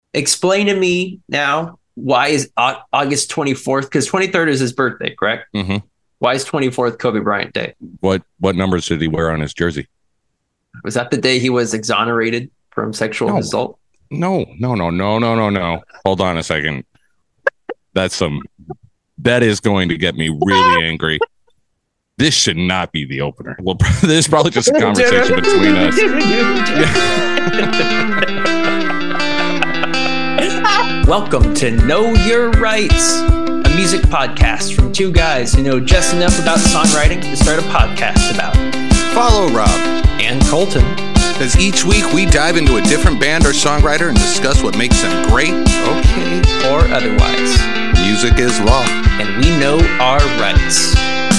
Explain to me now, why is August 24th? Because 23rd is his birthday, correct? Mm-hmm. Why is 24th Kobe Bryant Day? What numbers did he wear on his jersey? Was that the day he was exonerated from sexual assault? No. Hold on a second. That is going to get me really angry. This should not be the opener. Well, this is probably just a conversation between us. Welcome to Know Your Rights, a music podcast from two guys who know just enough about songwriting to start a podcast about. Follow Rob and Colton as each week we dive into a different band or songwriter and discuss what makes them great, okay, or otherwise. Music is law, and we know our rights.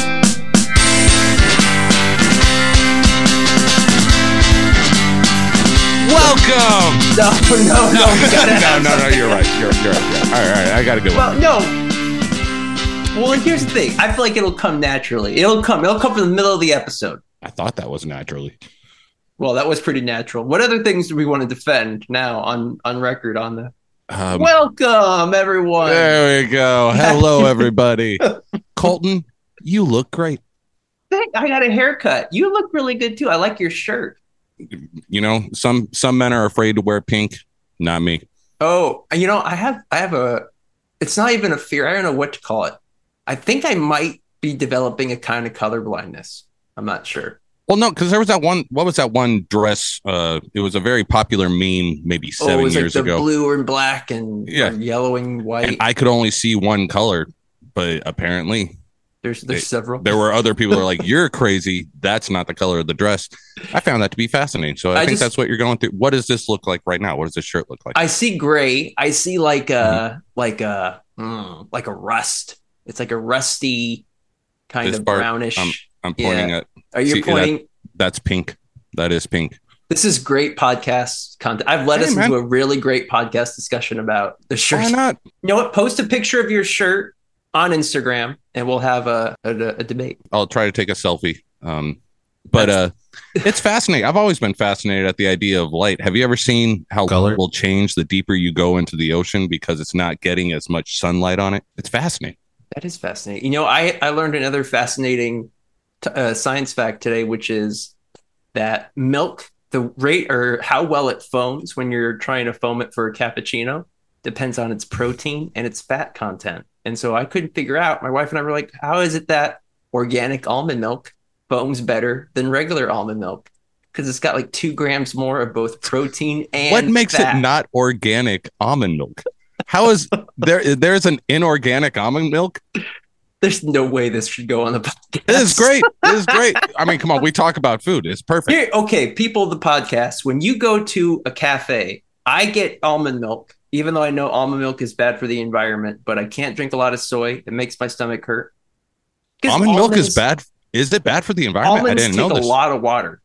Welcome. No. You're right. All right. I got to go. Well, no. Well, and here's the thing. I feel like it'll come naturally. It'll come from the middle of the episode. I thought that was naturally. Well, that was pretty natural. What other things do we want to defend now on record on the? Welcome, everyone. There we go. Hello, everybody. Colton, you look great. I got a haircut. You look really good too. I like your shirt. You know, some men are afraid to wear pink. Not me. Oh, you know, I have a. It's not even a fear. I don't know what to call it. I think I might be developing a kind of color blindness. I'm not sure. Well, no, because there was that one. What was that one dress? It was a very popular meme, maybe 7 years ago. Blue and black and yellow and white. And I could only see one color, but apparently there's several. There were other people that are like, "You're crazy. That's not the color of the dress." I found that to be fascinating. So I think that's what you're going through. What does this look like right now? What does this shirt look like? I see gray. I see like a rust. It's like a rusty kind of brownish. I'm pointing at. Are you pointing? That's pink. That is pink. This is great podcast content. I've led us into a really great podcast discussion about the shirt. Why not? You know what? Post a picture of your shirt on Instagram, and we'll have a debate. I'll try to take a selfie. But it's fascinating. I've always been fascinated at the idea of light. Have you ever seen how color will change the deeper you go into the ocean because it's not getting as much sunlight on it? It's fascinating. That is fascinating. You know, I learned another fascinating science fact today, which is that milk, the rate or how well it foams when you're trying to foam it for a cappuccino depends on its protein and its fat content. And so I couldn't figure out, my wife and I were like, how is it that organic almond milk foams better than regular almond milk? Because it's got like 2 grams more of both protein and what makes fat. It not organic almond milk? How is there's an inorganic almond milk? There's no way this should go on the podcast. This is great. I mean, come on, we talk about food. It's perfect. Here, okay, people of the podcast, when you go to a cafe, I get almond milk, even though I know almond milk is bad for the environment, but I can't drink a lot of soy. It makes my stomach hurt. Almond milk is bad. Is it bad for the environment? Almonds I didn't know this. Take a lot of water.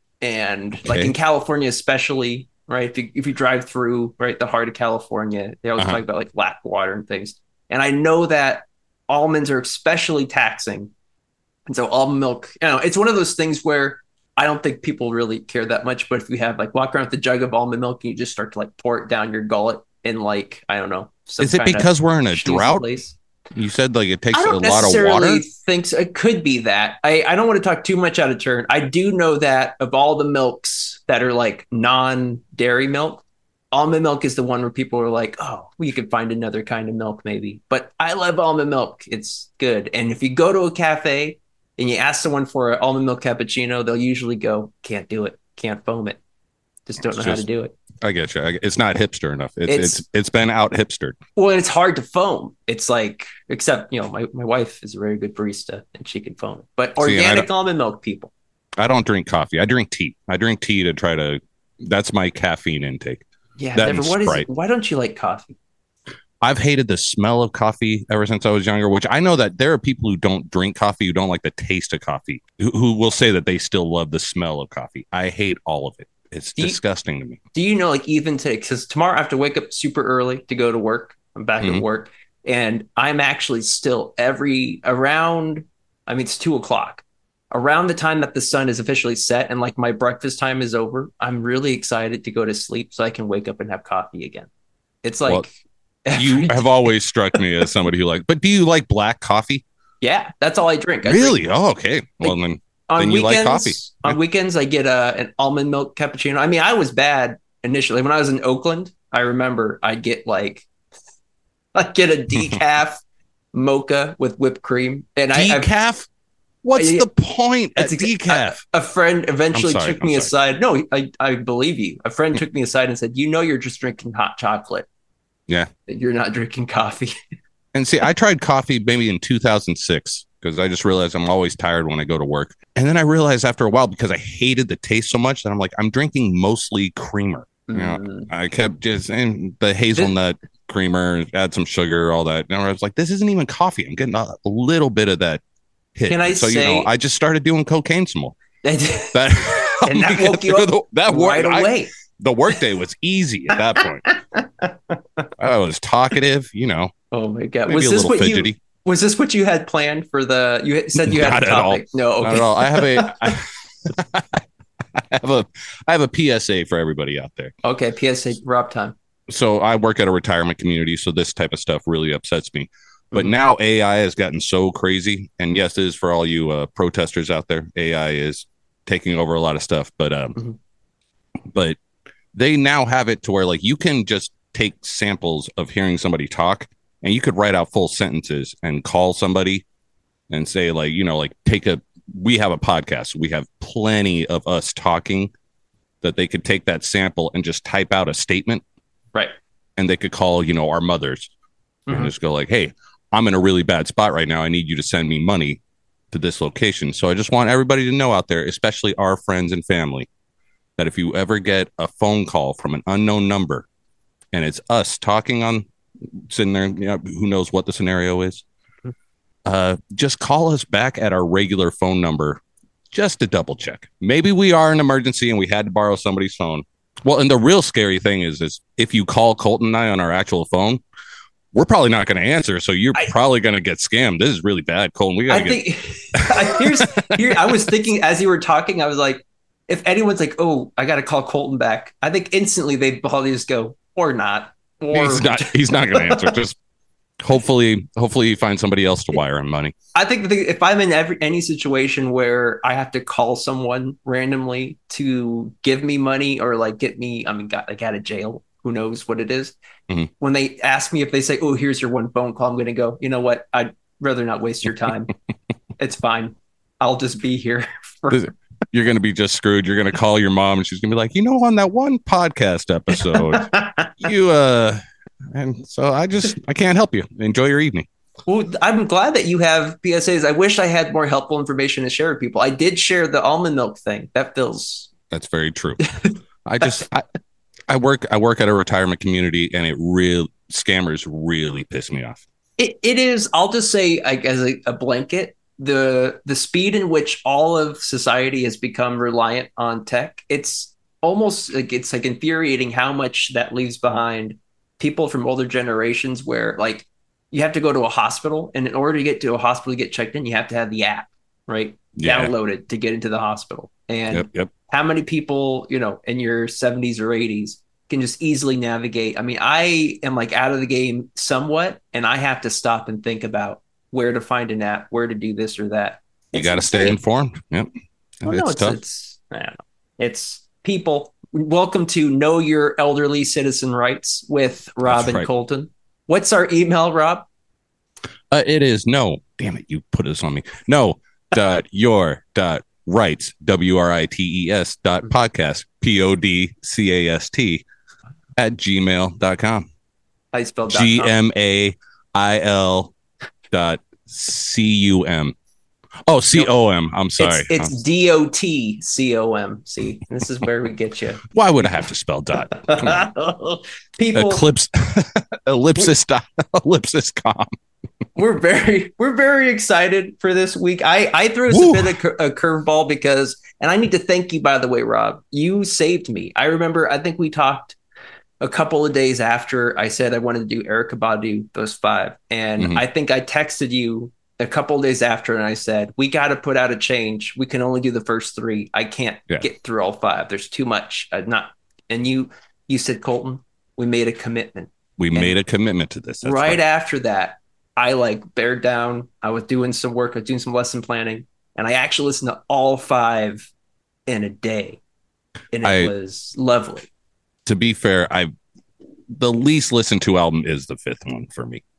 And like in California, especially, right? If you drive through the heart of California, they always talk about like lack of water and things. And I know that almonds are especially taxing. And so almond milk, it's one of those things where I don't think people really care that much. But if you have walk around with a jug of almond milk and you just start to pour it down your gullet in I don't know. Is it because we're in a drought? Place. You said it takes a lot of water? I don't necessarily think so. It could be that. I don't want to talk too much out of turn. I do know that of all the milks that are non-dairy milk, almond milk is the one where people are like, oh, you could find another kind of milk maybe. But I love almond milk. It's good. And if you go to a cafe and you ask someone for an almond milk cappuccino, they'll usually go, can't do it. Can't foam it. Just don't know how to do it. I get you. It's not hipster enough. It's been out hipstered. Well, it's hard to foam. It's except, my wife is a very good barista and she can foam it. But organic almond milk people. I don't drink coffee. I drink tea. I drink tea to try to, that's my caffeine intake. Yeah, why don't you like coffee? I've hated the smell of coffee ever since I was younger, which I know that there are people who don't drink coffee, who don't like the taste of coffee, who will say that they still love the smell of coffee. I hate all of it. It's disgusting to me. Do you know, even today, because tomorrow I have to wake up super early to go to work. I'm back at work, and I'm actually still around, it's 2:00. Around the time that the sun is officially set and my breakfast time is over, I'm really excited to go to sleep so I can wake up and have coffee again. It's like you have always struck me as somebody who but do you like black coffee? Yeah, that's all I drink. Really? Oh, okay. Well, then you like coffee. On weekends, I get an almond milk cappuccino. I mean, I was bad initially when I was in Oakland. I remember I'd get a decaf mocha with whipped cream, and decaf. What's the point at decaf? A friend eventually took me aside. No, I believe you. A friend took me aside and said, you're just drinking hot chocolate. Yeah. You're not drinking coffee. And see, I tried coffee maybe in 2006 because I just realized I'm always tired when I go to work. And then I realized after a while, because I hated the taste so much, that I'm like, I'm drinking mostly creamer. You know, I kept just and the hazelnut creamer, add some sugar, all that. And I was like, this isn't even coffee. I'm getting a little bit of that hit. Can I say, I just started doing cocaine some more. That woke you up right away. The workday was easy at that point. I was talkative, Oh my God. Was this what you had planned for you said you had a topic? No, okay. Not at all. I have a PSA for everybody out there. Okay. PSA, Rob time. So I work at a retirement community. So this type of stuff really upsets me. But now AI has gotten so crazy. And yes, it is for all you protesters out there. AI is taking over a lot of stuff. But they now have it to where you can just take samples of hearing somebody talk and you could write out full sentences and call somebody and say we have a podcast. We have plenty of us talking that they could take that sample and just type out a statement. Right. And they could call, our mothers and just go hey, I'm in a really bad spot right now. I need you to send me money to this location. So I just want everybody to know out there, especially our friends and family, that if you ever get a phone call from an unknown number and it's us talking sitting there, who knows what the scenario is, just call us back at our regular phone number just to double check. Maybe we are an emergency and we had to borrow somebody's phone. Well, and the real scary thing is if you call Colton and I on our actual phone, we're probably not going to answer. So you're probably going to get scammed. This is really bad, Colton. I was thinking as you were talking, I was like, if anyone's like, oh, I got to call Colton back, I think instantly they'd probably just go, or not. Or he's not going to answer. Just hopefully you find somebody else to wire him money. I think if I'm in any situation where I have to call someone randomly to give me money or get me, out of jail, who knows what it is. Mm-hmm. When they ask me, if they say, oh, here's your one phone call, I'm going to go, you know what? I'd rather not waste your time. It's fine. I'll just be here. You're going to be just screwed. You're going to call your mom and she's going to be like, on that one podcast episode, and so I can't help you. Enjoy your evening. Well, I'm glad that you have PSAs. I wish I had more helpful information to share with people. I did share the almond milk thing. That's very true. I work at a retirement community and scammers really piss me off. It is. I'll just say as a blanket, the speed in which all of society has become reliant on tech, it's almost it's infuriating how much that leaves behind people from older generations where you have to go to a hospital, and in order to get to a hospital to get checked in, you have to have the app, right? Yeah. Downloaded to get into the hospital. And how many people, in your 70s or 80s can just easily navigate? I mean, I am out of the game somewhat, and I have to stop and think about where to find an app, where to do this or that. You got to stay informed. Yep. Well, tough. It's people. Welcome to Know Your Elderly Citizen Rights with Rob and Colton. What's our email, Rob? It is damn it, you put this on me. Your.rights, WRITES .podcast, PODCAST @gmail.com. I spelled GMAIL .CUM. Oh, COM. I'm sorry. It's DOTCOM. See, this is where we get you. Why would I have to spell dot? Come on. People, ellipsis com. We're very excited for this week. I threw us a bit of a curveball because, and I need to thank you, by the way, Rob. You saved me. I remember. I think we talked a couple of days after I said I wanted to do Erykah Badu, those 5. And I think I texted you a couple of days after and I said, we got to put out a change. We can only do the first 3. I can't get through all 5. There's too much. And you said, Colton, we made a commitment. We made a commitment to this. That's right after that, I like bared down. I was doing some work, I was doing some lesson planning, and I actually listened to all 5 in a day. And it was lovely. To be fair, the least listened to album is the 5th one for me.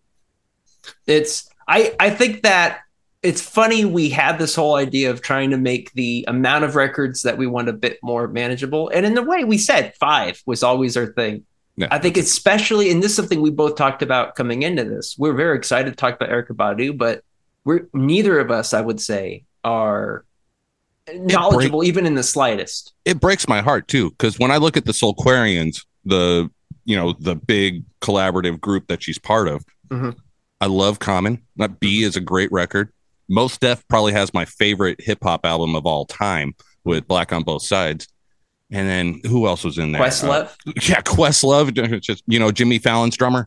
I think that it's funny we had this whole idea of trying to make the amount of records that we want a bit more manageable. And in the way we said 5 was always our thing. Yeah, I think especially, and this is something we both talked about coming into this, we're very excited to talk about Erykah Badu, but neither of us, I would say, are knowledgeable even in the slightest. It breaks my heart too, because when I look at the Soulquarians, the big collaborative group that she's part of, I love Common. B is a great record. Mos Def probably has my favorite hip-hop album of all time with Black on Both Sides. And then who else was in there? Questlove? Questlove. Just, Jimmy Fallon's drummer.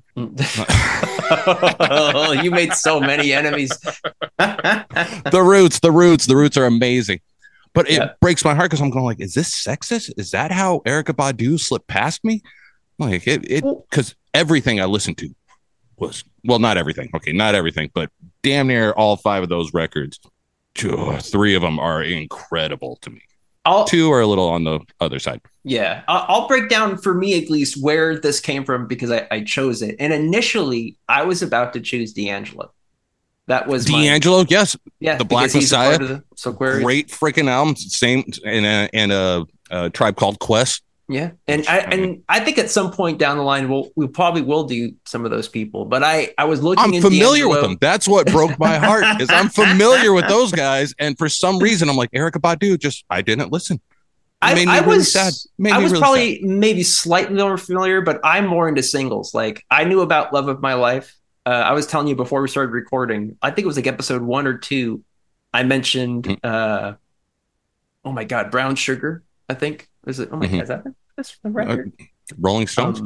Oh, you made so many enemies. The Roots are amazing. But it breaks my heart because I'm going like, is this sexist? Is that how Erykah Badu slipped past me? Like because everything I listened to was, well, not everything. Okay, not everything, but damn near all 5 of those records. 3 of them are incredible to me. 2 are a little on the other side. Yeah, I'll break down for me at least where this came from because I chose it. And initially, I was about to choose D'Angelo. That was D'Angelo, yes. Yeah, the Black Messiah. Great freaking album. Same and a Tribe Called Quest. Yeah, and I think at some point down the line we probably will do some of those people. But I was looking. I'm familiar with them. That's what broke my heart. Is I'm familiar with those guys, and for some reason I'm like Erykah Badu. I didn't listen. I was sad. Maybe slightly more familiar, but I'm more into singles. Like I knew about Love of My Life. I was telling you before we started recording. I think it was like episode 1 or 2. I mentioned. Oh my God, Brown Sugar. I think. Is it? Oh my God, is that this record? Rolling Stones.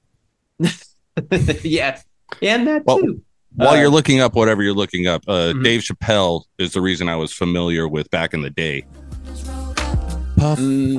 Yeah, and that too. While you're looking up whatever you're looking up, Dave Chappelle is the reason I was familiar with back in the day. Puff.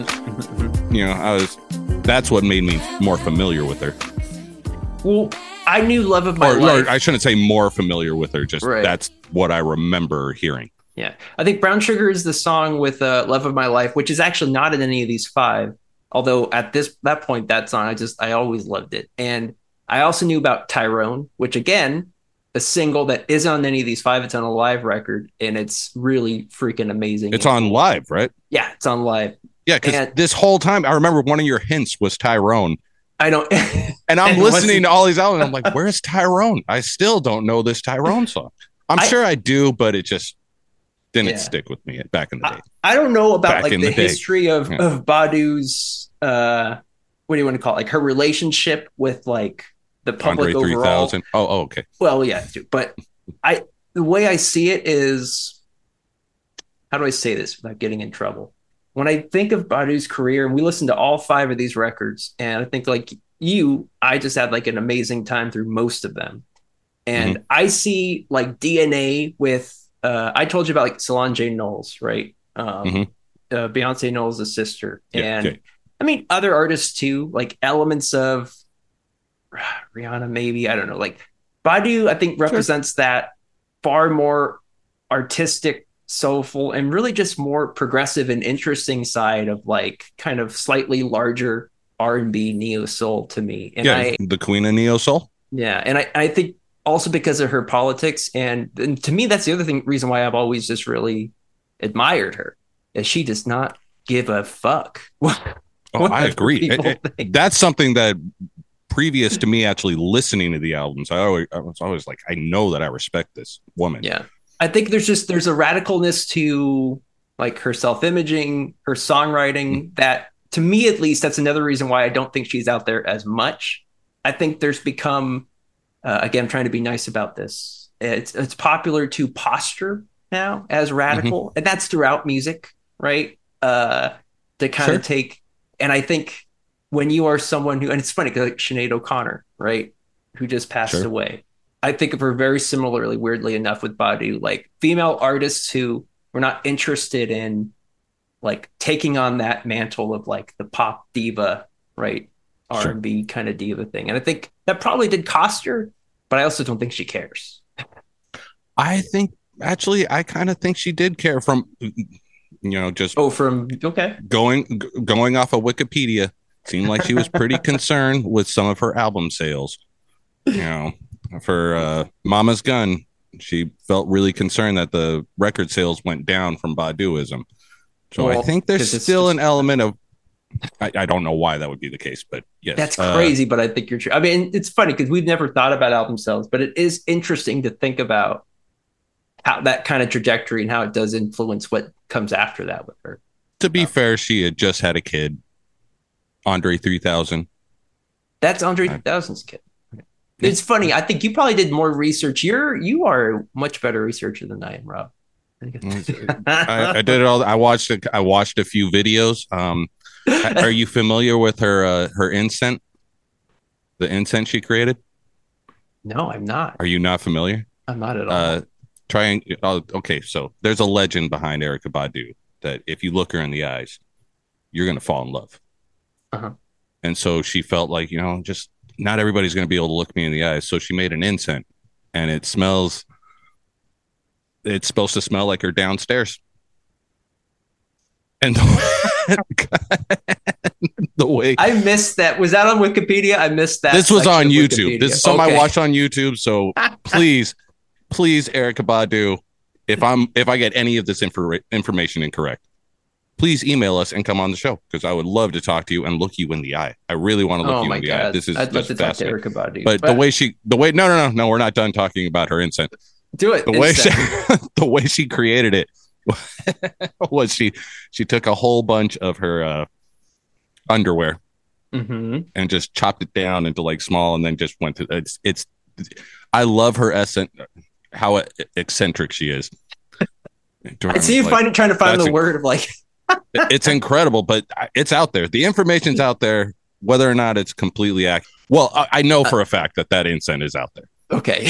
That's what made me more familiar with her. Well, I knew Love of My Life. Or I shouldn't say more familiar with her. Just that's what I remember hearing. Yeah, I think Brown Sugar is the song with Love of My Life, which is actually not in any of these 5. Although at that point, that song, I always loved it. And I also knew about Tyrone, which again, a single that isn't on any of these 5. It's on a live record, and it's really freaking amazing. It's on live, right? Yeah, it's on live. Yeah, because this whole time, I remember one of your hints was Tyrone. I don't. And I'm listening to all these albums, and I'm like, where's Tyrone? I still don't know this Tyrone song. I'm sure I do, but it just didn't stick with me back in the day. I don't know about like the history of Badu's what do you want to call it? Like her relationship with like the public Andre overall. 3000. Oh, okay. Well, yeah, but the way I see it is, how do I say this without getting in trouble? When I think of Badu's career, and we listened to all 5 of these records, and I think like I just had like an amazing time through most of them. And I see like DNA with I told you about like Solange Knowles, right? Beyonce Knowles' sister. And I mean, other artists too, like elements of Rihanna, maybe. I don't know. Like Badu, I think represents that far more artistic, soulful, and really just more progressive and interesting side of like kind of slightly larger R&B neo soul to me. And the queen of neo soul. Yeah. And I think also because of her politics. And to me, that's the other reason why I've always just really admired her, is she does not give a fuck. I agree. That's something that previous to me actually listening to the albums, I was always like, I know that I respect this woman. Yeah. I think there's a radicalness to like her self-imaging, her songwriting that, to me at least, that's another reason why I don't think she's out there as much. I think there's become, again, I'm trying to be nice about this. It's popular to posture now as radical, and that's throughout music, right? To kind of take, and I think when you are someone who, and it's funny because like Sinead O'Connor, right, who just passed away. I think of her very similarly, weirdly enough, with Badu, like female artists who were not interested in like taking on that mantle of like the pop diva, right? R&B kind of diva thing. And I think that probably did cost her, but I also don't think she cares. I think actually, I kind of think she did care from, just okay, going off of Wikipedia. Seemed like she was pretty concerned with some of her album sales. For Mama's Gun, she felt really concerned that the record sales went down from Baduizm. So I think there's still an element of, I don't know why that would be the case, but yes. That's crazy, but I think you're true. I mean, it's funny because we've never thought about album sales, but it is interesting to think about how that kind of trajectory and how it does influence what comes after that with her. To be fair, she had just had a kid, Andre 3000. That's Andre 3000's kid. It's funny. I think you probably did more research. You are a much better researcher than I am, Rob. I did it all. I watched a few videos. Are you familiar with her incense? The incense she created? No, I'm not. Are you not familiar? I'm not at all. Okay, so there's a legend behind Erykah Badu that if you look her in the eyes, you're going to fall in love. Uh-huh. And so she felt like, just not everybody's going to be able to look me in the eyes. So she made an incense, and it's supposed to smell like her downstairs. And the way I missed that. Was that on Wikipedia? I missed that. This was on YouTube. This is something I watched on YouTube. So please, Erykah Badu, if I get any of this information incorrect, please email us and come on the show because I would love to talk to you and look you in the eye. I really want to look you in the eye. I'd love to talk to Erykah Badu. But no, we're not done talking about her incense. Do it. The way she created it was she took a whole bunch of her underwear and just chopped it down into like small and then just went to it's I love her essence, how eccentric she is. I see you trying to find the word of like it's incredible, but it's out there. The information's out there, whether or not it's completely accurate. Well, I know for a fact that incense is out there. Okay.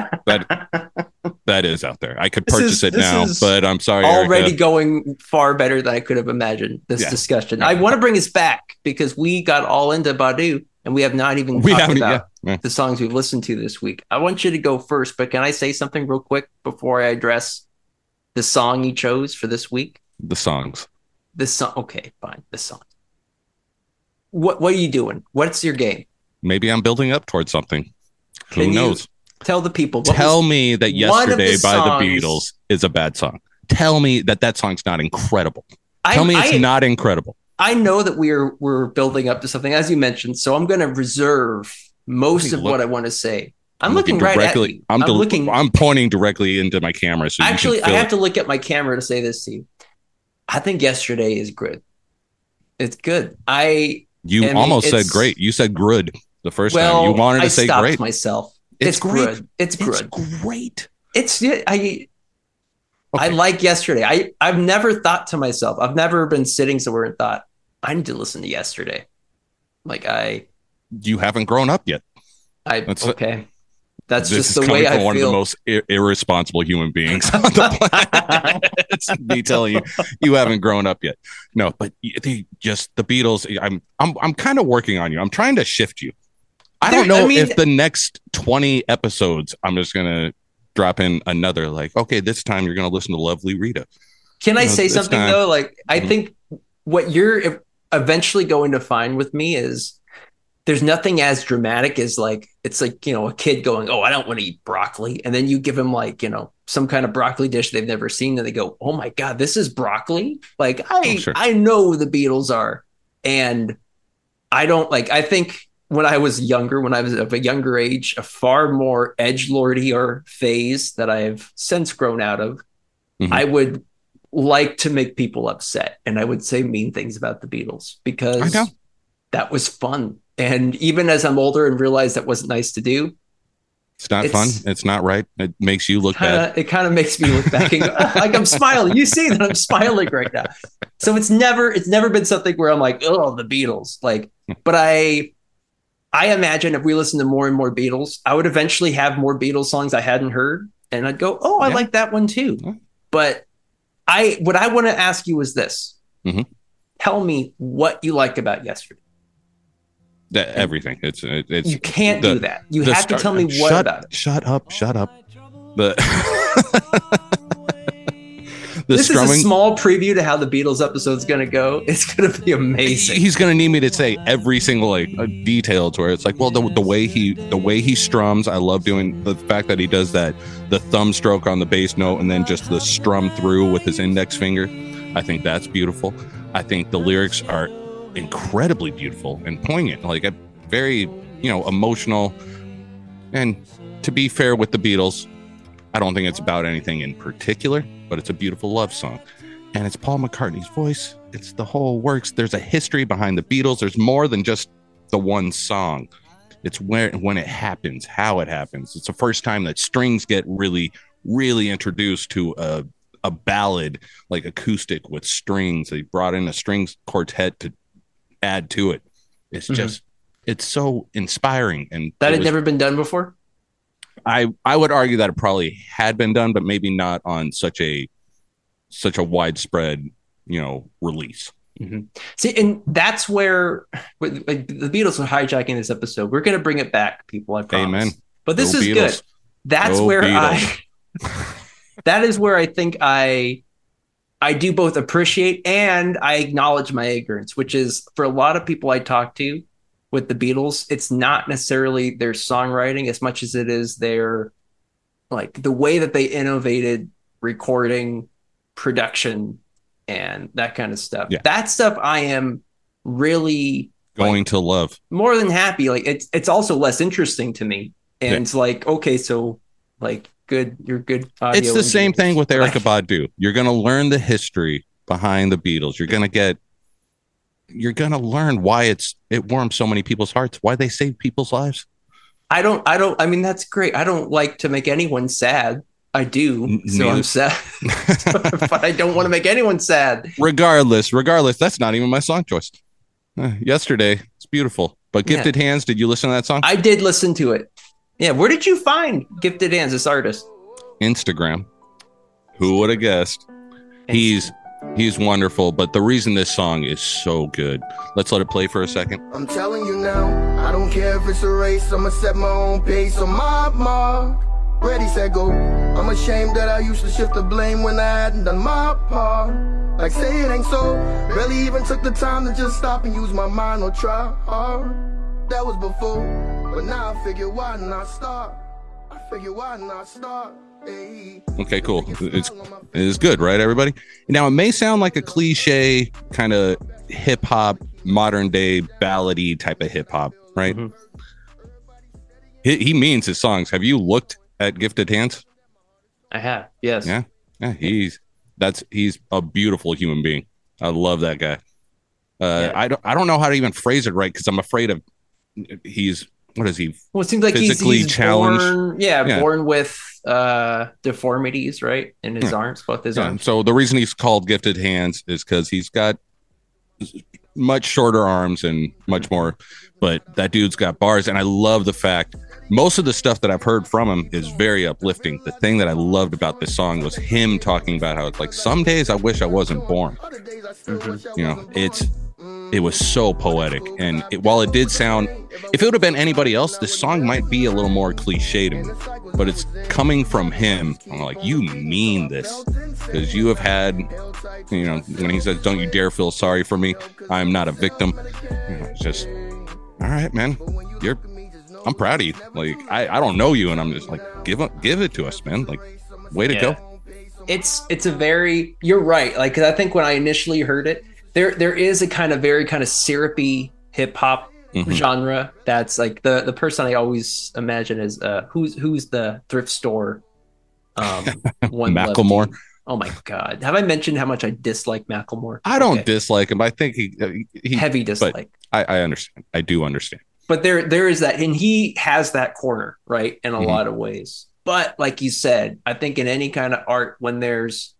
that is out there. I could purchase it now, but I'm sorry. Already going far better than I could have imagined this discussion. Yeah. I want to bring us back because we got all into Badu and we have not even talked about the songs we've listened to this week. I want you to go first, but can I say something real quick before I address the song you chose for this week? The songs. The song. Okay, fine. The song. What are you doing? What's your game? Maybe I'm building up towards something. Who knows? Tell the people. Tell me that Yesterday by the Beatles is a bad song. Tell me that song's not incredible. Tell me it's not incredible. I know that we're building up to something, as you mentioned, so I'm going to reserve most of what I want to say. I'm looking right at you. I'm pointing directly into my camera. So actually, I have to look at my camera to say this to you. I think Yesterday is good. It's good. You almost said great. You said good the first time. You wanted to say great. I stopped myself. It's great. It's good. Great. I like Yesterday. I've never thought to myself, I've never been sitting somewhere and thought, I need to listen to Yesterday. You haven't grown up yet. Okay. That's just the way I feel. One of the most irresponsible human beings on the planet. It's me telling you haven't grown up yet. No, but the Beatles. I'm kind of working on you. I'm trying to shift you. I don't know if the next 20 episodes I'm just gonna drop in another okay, this time you're gonna listen to Lovely Rita. Can I say something though? I think what you're eventually going to find with me is there's nothing as dramatic as it's a kid going, oh, I don't want to eat broccoli. And then you give them some kind of broccoli dish they've never seen. And they go, oh my God, this is broccoli. I know the Beatles are. And I think when I was younger, when I was of a younger age, a far more edgelordy phase that I've since grown out of, I would like to make people upset. And I would say mean things about the Beatles because that was fun. And even as I'm older and realize that wasn't nice to do, it's not fun. It's not right. It makes you look bad. It kind of makes me look back and like I'm smiling. You see that I'm smiling right now. So it's never been something where I'm like, oh, the Beatles. But I imagine if we listen to more and more Beatles, I would eventually have more Beatles songs I hadn't heard, and I'd go, oh, I like that one too. But what I want to ask you is this: tell me what you liked about Yesterday. Everything. It's you can't do that. You have to tell me what about it. Shut up. The this strumming, is a small preview to how the Beatles episode's going to go. It's going to be amazing. He's going to need me to say every single detail to where it's like, well, the way he strums, I love doing the fact that he does the thumb stroke on the bass note and then just the strum through with his index finger. I think that's beautiful. I think the lyrics are incredibly beautiful and poignant, like a very, emotional. And to be fair with the Beatles, I don't think it's about anything in particular, but it's a beautiful love song. And it's Paul McCartney's voice. It's the whole works. There's a history behind the Beatles. There's more than just the one song. It's when it happens, how it happens. It's the first time that strings get really, really introduced to a ballad, like acoustic with strings. They brought in a strings quartet to add to it. It's just, it's so inspiring. And that had never been done before? I would argue that it probably had been done, but maybe not on such a widespread, release. See, and that's where the Beatles are hijacking this episode. We're going to bring it back, people. I promise. Amen. But this is Beatles. Good. That's where that is where I think I do both appreciate and I acknowledge my ignorance, which is for a lot of people I talk to with the Beatles, it's not necessarily their songwriting as much as it is their, like, the way that they innovated recording, production, and that kind of stuff. Yeah. That stuff I am really going to love. More than happy. Like, it's also less interesting to me. And it's like, okay, so like you're good audio. It's the same thing with Erykah Badu. You're going to learn the history behind the Beatles. You're going to learn why it warms so many people's hearts, why they saved people's lives. I mean, that's great. I don't like to make anyone sad. I do. So I'm sad, but I don't want to make anyone sad. Regardless, that's not even my song choice. Yesterday, it's beautiful. But Gifted Hands, did you listen to that song? I did listen to it. Yeah. Where did you find Gifted Hands, this artist? Instagram. Who would have guessed? He's wonderful, but the reason this song is so good, let's let it play for a second. I'm telling you now, I don't care if it's a race, I'ma set my own pace on my mark. Ready, set, go. I'm ashamed that I used to shift the blame when I hadn't done my part. Like, say it ain't so. Barely even took the time to just stop and use my mind or try hard. That was before, but now I figure why not start. Okay, cool. It's good, right, everybody? Now, it may sound like a cliche kind of hip hop, modern day ballady type of hip hop, right? He means his songs. Have you looked at Gifted Hands? I have, yes. Yeah. He's a beautiful human being. I love that guy. I don't know how to even phrase it right because I'm afraid of what is he? Well, it seems like physically he's challenged. Born with deformities, right? In his arms, both his arms. So the reason he's called Gifted Hands is because he's got much shorter arms and much more, but that dude's got bars. And I love the fact most of the stuff that I've heard from him is very uplifting. The thing that I loved about this song was him talking about how it's like, some days I wish I wasn't born. It was so poetic. And while it did sound, if it would have been anybody else, this song might be a little more cliche to me, but it's coming from him. I'm like, you mean this, because you have had, when he says, don't you dare feel sorry for me, I'm not a victim. It's just, all right, man, I'm proud of you. Like, I don't know you, and I'm just like, give it to us, man. Like, way to go. It's a very, you're right. Like, 'cause I think when I initially heard it, there is a very kind of syrupy hip hop genre. That's like the person I always imagine is who's the thrift store one Macklemore. Lefty. Oh my God, have I mentioned how much I dislike Macklemore? I don't dislike him, but I think he heavy dislike. I understand. I do understand. But there is that, and he has that corner, right, in a lot of ways. But like you said, I think in any kind of art, when there's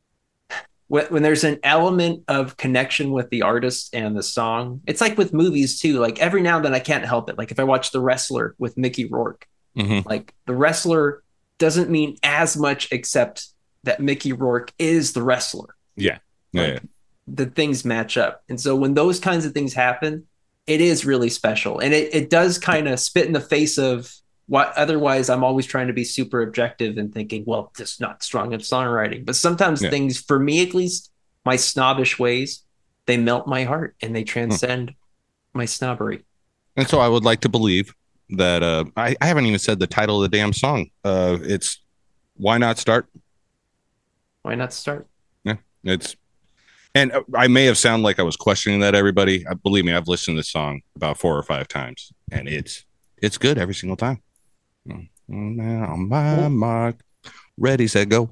an element of connection with the artist and the song, it's like with movies too. Like every now and then I can't help it. Like if I watch The Wrestler with Mickey Rourke, like The Wrestler doesn't mean as much except that Mickey Rourke is the wrestler. Yeah. The things match up. And so when those kinds of things happen, it is really special. And it does kind of spit in the face of what otherwise I'm always trying to be super objective and thinking, well, just not strong in songwriting. But sometimes things, for me at least, my snobbish ways, they melt my heart and they transcend my snobbery. And so I would like to believe that I haven't even said the title of the damn song. It's Why Not Start? Why Not Start? Yeah, and I may have sounded like I was questioning that, everybody. Believe me, I've listened to this song about 4 or 5 times, and it's good every single time. On my mark, ready, set, go.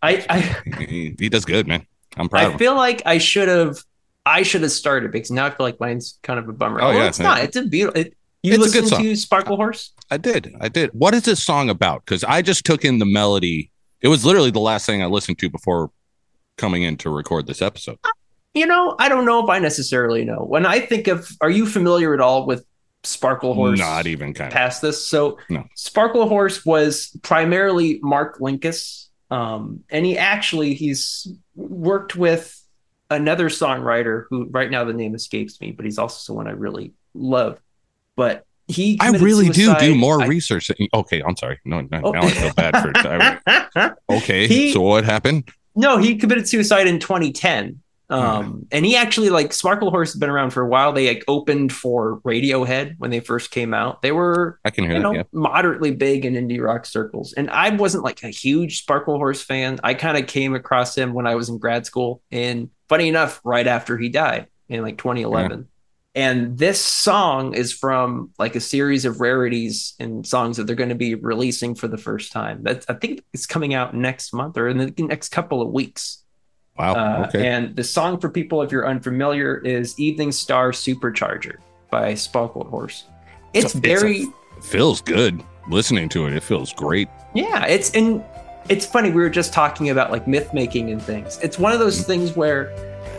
He does good, man. I'm proud of him. I feel like I should have started, because now I feel like mine's kind of a bummer. Oh, yeah, it's not. It's a beautiful. You it's listened a good song. to Sparklehorse? I did. What is this song about? Because I just took in the melody. It was literally the last thing I listened to before coming in to record this episode. I don't know if I necessarily know. When I think of, are you familiar at all with Sparklehorse? Not even kind of past this. So no. Sparklehorse was primarily Mark Linkous. And he's worked with another songwriter who right now the name escapes me, but he's also someone I really love. But I really do more research. Okay, I'm sorry. No, now I feel bad for it. Okay, so what happened? No, he committed suicide in 2010. And he actually, like, Sparklehorse has been around for a while. They opened for Radiohead when they first came out. They were, I can hear that, yeah, moderately big in indie rock circles. And I wasn't like a huge Sparklehorse fan. I kind of came across him when I was in grad school, and funny enough, right after he died in like 2011. Yeah. And this song is from like a series of rarities and songs that they're going to be releasing for the first time. I think it's coming out next month or in the next couple of weeks. Wow. Okay. And the song, for people, if you're unfamiliar, is Evening Star Supercharger by Sparklehorse. It feels good listening to it. It feels great. Yeah. It's funny. We were just talking about like myth making and things. It's one of those things where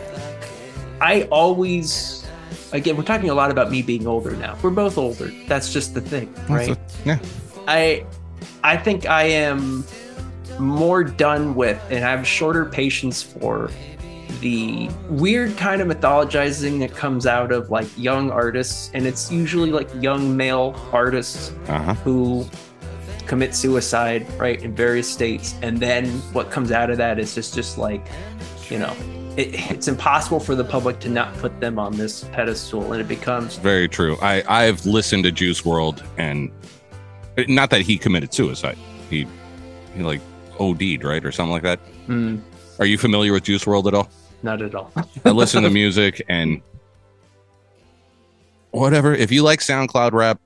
I always, again, we're talking a lot about me being older now. We're both older. That's just the thing, right? Yeah. I think I am more done with, and I have shorter patience for, the weird kind of mythologizing that comes out of like young artists, and it's usually like young male artists who commit suicide, right, in various states, and then what comes out of that is just like, it's impossible for the public to not put them on this pedestal, and it becomes very true. I've listened to Juice WRLD, and not that he committed suicide, he like OD'd, right, or something like that. Are you familiar with Juice WRLD at all? Not at all. I listen to music and whatever. If you like SoundCloud rap,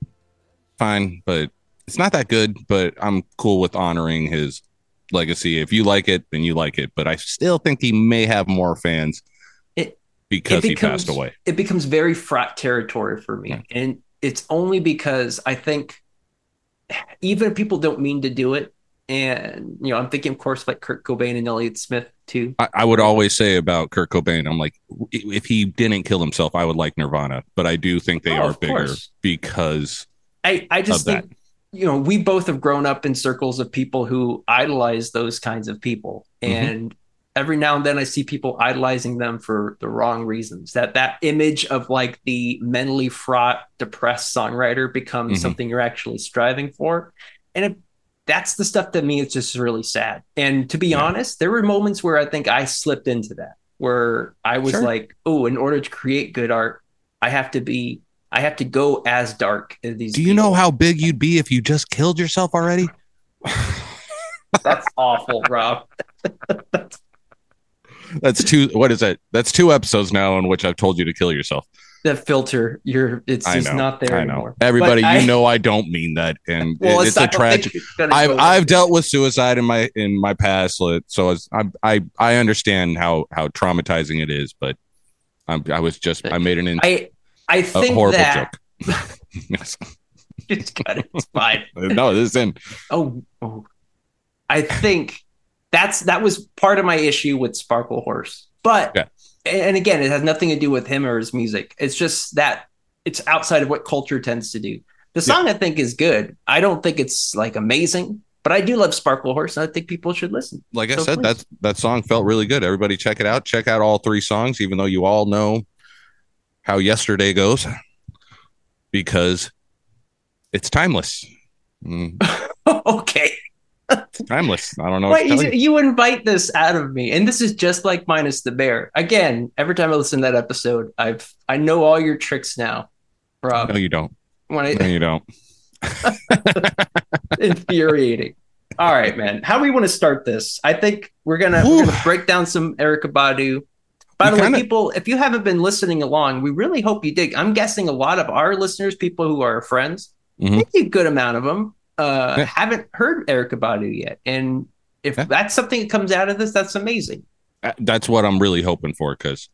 fine, but it's not that good. But I'm cool with honoring his legacy. If you like it, then you like it. But I still think he may have more fans because he passed away. It becomes very fraught territory for me. Yeah. And it's only because I think even if people don't mean to do it, and I'm thinking, of course, like Kurt Cobain and Elliott Smith too. I would always say about Kurt Cobain, I'm like, if he didn't kill himself, I would like Nirvana. But I do think they are bigger because I just think that. We both have grown up in circles of people who idolize those kinds of people, and every now and then I see people idolizing them for the wrong reasons. That image of like the mentally fraught, depressed songwriter becomes something you're actually striving for, and that's the stuff that me, it's just really sad. And to be honest, there were moments where I think I slipped into that, where I was like, oh, in order to create good art, I have to go as dark as these. Do you know how big you'd be if you just killed yourself already? That's awful, Rob. That's two. What is that? That's 2 episodes now in which I've told you to kill yourself. That filter, it's just not there anymore. Everybody, I don't mean that, and it's a tragic. I've dealt with suicide in my past, so I understand how traumatizing it is, but I made I think a horrible that joke. Yes. It's got it. It's fine. No, this isn't. Oh, I think that was part of my issue with Sparklehorse, but. Yeah. And again, it has nothing to do with him or his music. It's just that it's outside of what culture tends to do. The song, I think, is good. I don't think it's like amazing, but I do love Sparklehorse, and I think people should listen. Like I said, that song felt really good. Everybody check it out. Check out all 3 songs, even though you all know how yesterday goes because it's timeless. Okay. Timeless. I don't know. Wait, you invite this out of me, and this is just like Minus the Bear. Again, every time I listen to that episode, I know all your tricks now, Rob. No, you don't. No, you don't. Infuriating. All right, man. How do we want to start this? I think we're gonna break down some Erykah Badu. By the way, people, if you haven't been listening along, we really hope you dig. I'm guessing a lot of our listeners, people who are friends, maybe a good amount of them, haven't heard Erykah Badu yet. And if that's something that comes out of this, that's amazing. That's what I'm really hoping for, because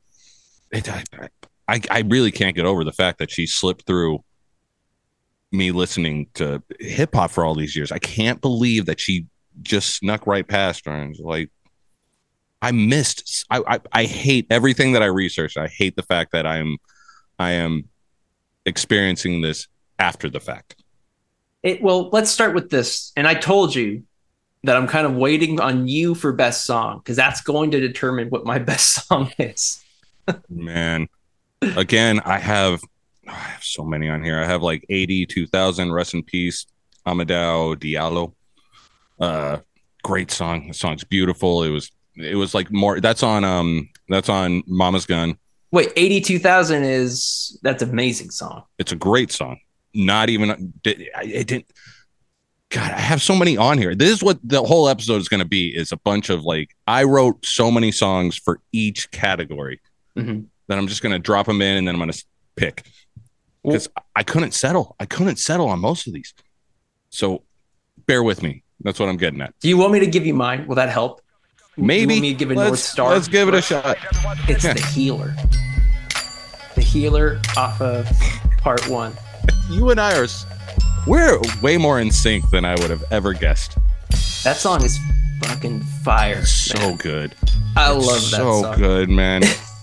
I really can't get over the fact that she slipped through me listening to hip hop for all these years. I can't believe that she just snuck right past her. And like, I hate everything that I researched. I hate the fact that I am experiencing this after the fact. Well, let's start with this. And I told you that I'm kind of waiting on you for best song, because that's going to determine what my best song is. Man, again, I have so many on here. I have like 80, 2000, Rest in Peace, Amadou Diallo. Great song. The song's beautiful. It was like more. That's on Mama's Gun. Wait, 82,000 that's an amazing song. It's a great song. Not even it didn't. God, I have so many on here. This is what the whole episode is going to be, is a bunch of like, I wrote so many songs for each category that I'm just going to drop them in, and then I'm going to pick, because I couldn't settle. I couldn't settle on most of these. So bear with me. That's what I'm getting at. Do you want me to give you mine? Will that help? Maybe. You want me to give it North Star? Let's give it a shot. It's The Healer. The Healer off of Part 1. You and I we're way more in sync than I would have ever guessed. That song is fucking fire. So good. I love that song. So good, man.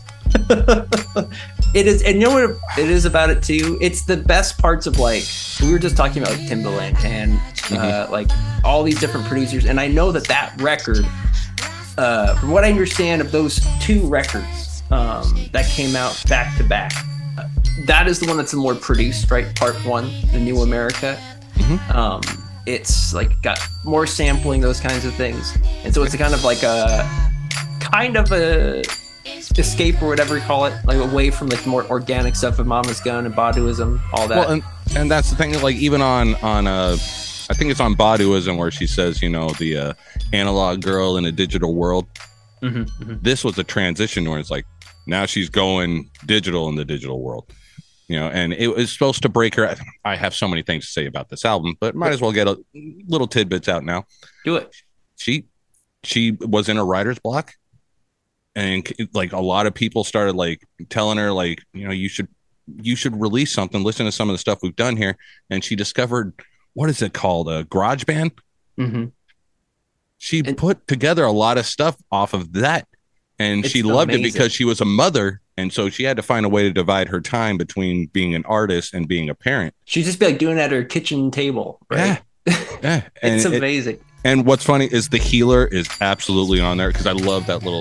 It is, and you know what it is about it too? It's the best parts of, like, we were just talking about like Timbaland and like all these different producers, and I know that record, from what I understand of those two records that came out back to back, that is the one that's the more produced, right? Part 1, The New America. It's like got more sampling, those kinds of things, and so it's a kind of a escape, or whatever you call it, like away from like more organic stuff of Mama's Gun and Baduism, all that. Well, and that's the thing, like even on I think it's on Baduism, where she says, you know, the analog girl in a digital world. This was a transition where it's like, now she's going digital in the digital world, you know, and it was supposed to break her. I have so many things to say about this album, but might as well get a little tidbits out now. Do it. She was in a writer's block, and like a lot of people started like telling her, like, you know, you should release something, listen to some of the stuff we've done here. And she discovered, what is it called? A GarageBand. She put together a lot of stuff off of that. And she loved it because she was a mother. And so she had to find a way to divide her time between being an artist and being a parent. She'd just be like doing it at her kitchen table. Right? Yeah. It's amazing. And what's funny is The Healer is absolutely on there, because I love that little.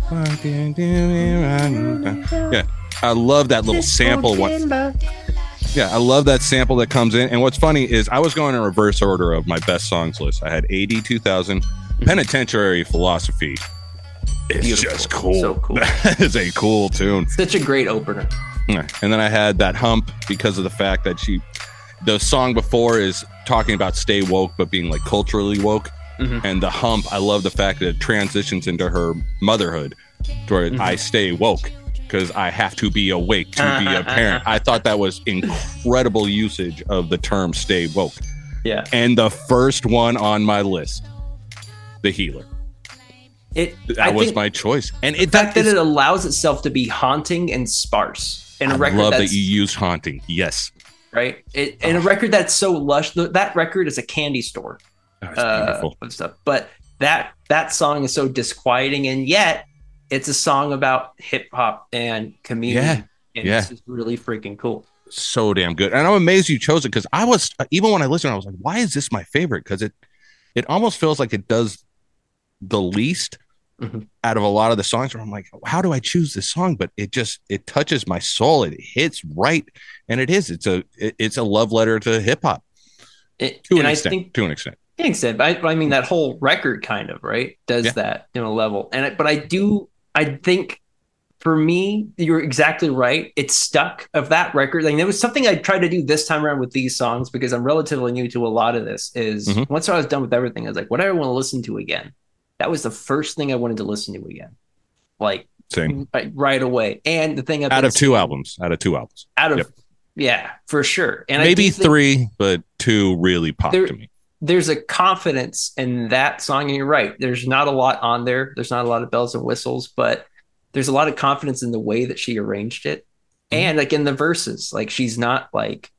Yeah. I love that little sample. Yeah, I love that sample that comes in. And what's funny is I was going in reverse order of my best songs list. I had 80, 2000, Penitentiary Philosophy. It's beautiful. Just cool. So cool. That is a cool tune. Such a great opener. Yeah. And then I had that Hump, because of the fact that the song before is talking about stay woke, but being like culturally woke. And the Hump, I love the fact that it transitions into her motherhood, where I stay woke because I have to be awake to be a parent. I thought that was incredible usage of the term stay woke. Yeah. And the first one on my list, The Healer. That was my choice. And the fact that it allows itself to be haunting and sparse. And I love that you used haunting. Yes. Right. And a record that's so lush. That record is a candy store. Beautiful. Of stuff. But that song is so disquieting, and yet it's a song about hip hop and community. And this is really freaking cool. So damn good. And I'm amazed you chose it, because I was, even when I listened, I was like, why is this my favorite? Because it almost feels like it does the least out of a lot of the songs where I'm like, how do I choose this song? But it touches my soul. It hits right. And it's a love letter to hip hop to an extent. I mean, that whole record kind of, right, does that in a level. But I think for me, you're exactly right. It's stuck of that record. Like, there was something I tried to do this time around with these songs, because I'm relatively new to a lot of this, is once I was done with everything, I was like, what do I want to listen to again? That was the first thing I wanted to listen to again. Like, same. Right away. And the thing out of two albums. Yeah, for sure. And maybe three, but two really popped to me. There's a confidence in that song, and you're right. There's not a lot on there. There's not a lot of bells and whistles, but there's a lot of confidence in the way that she arranged it. And like in the verses, like, she's not like,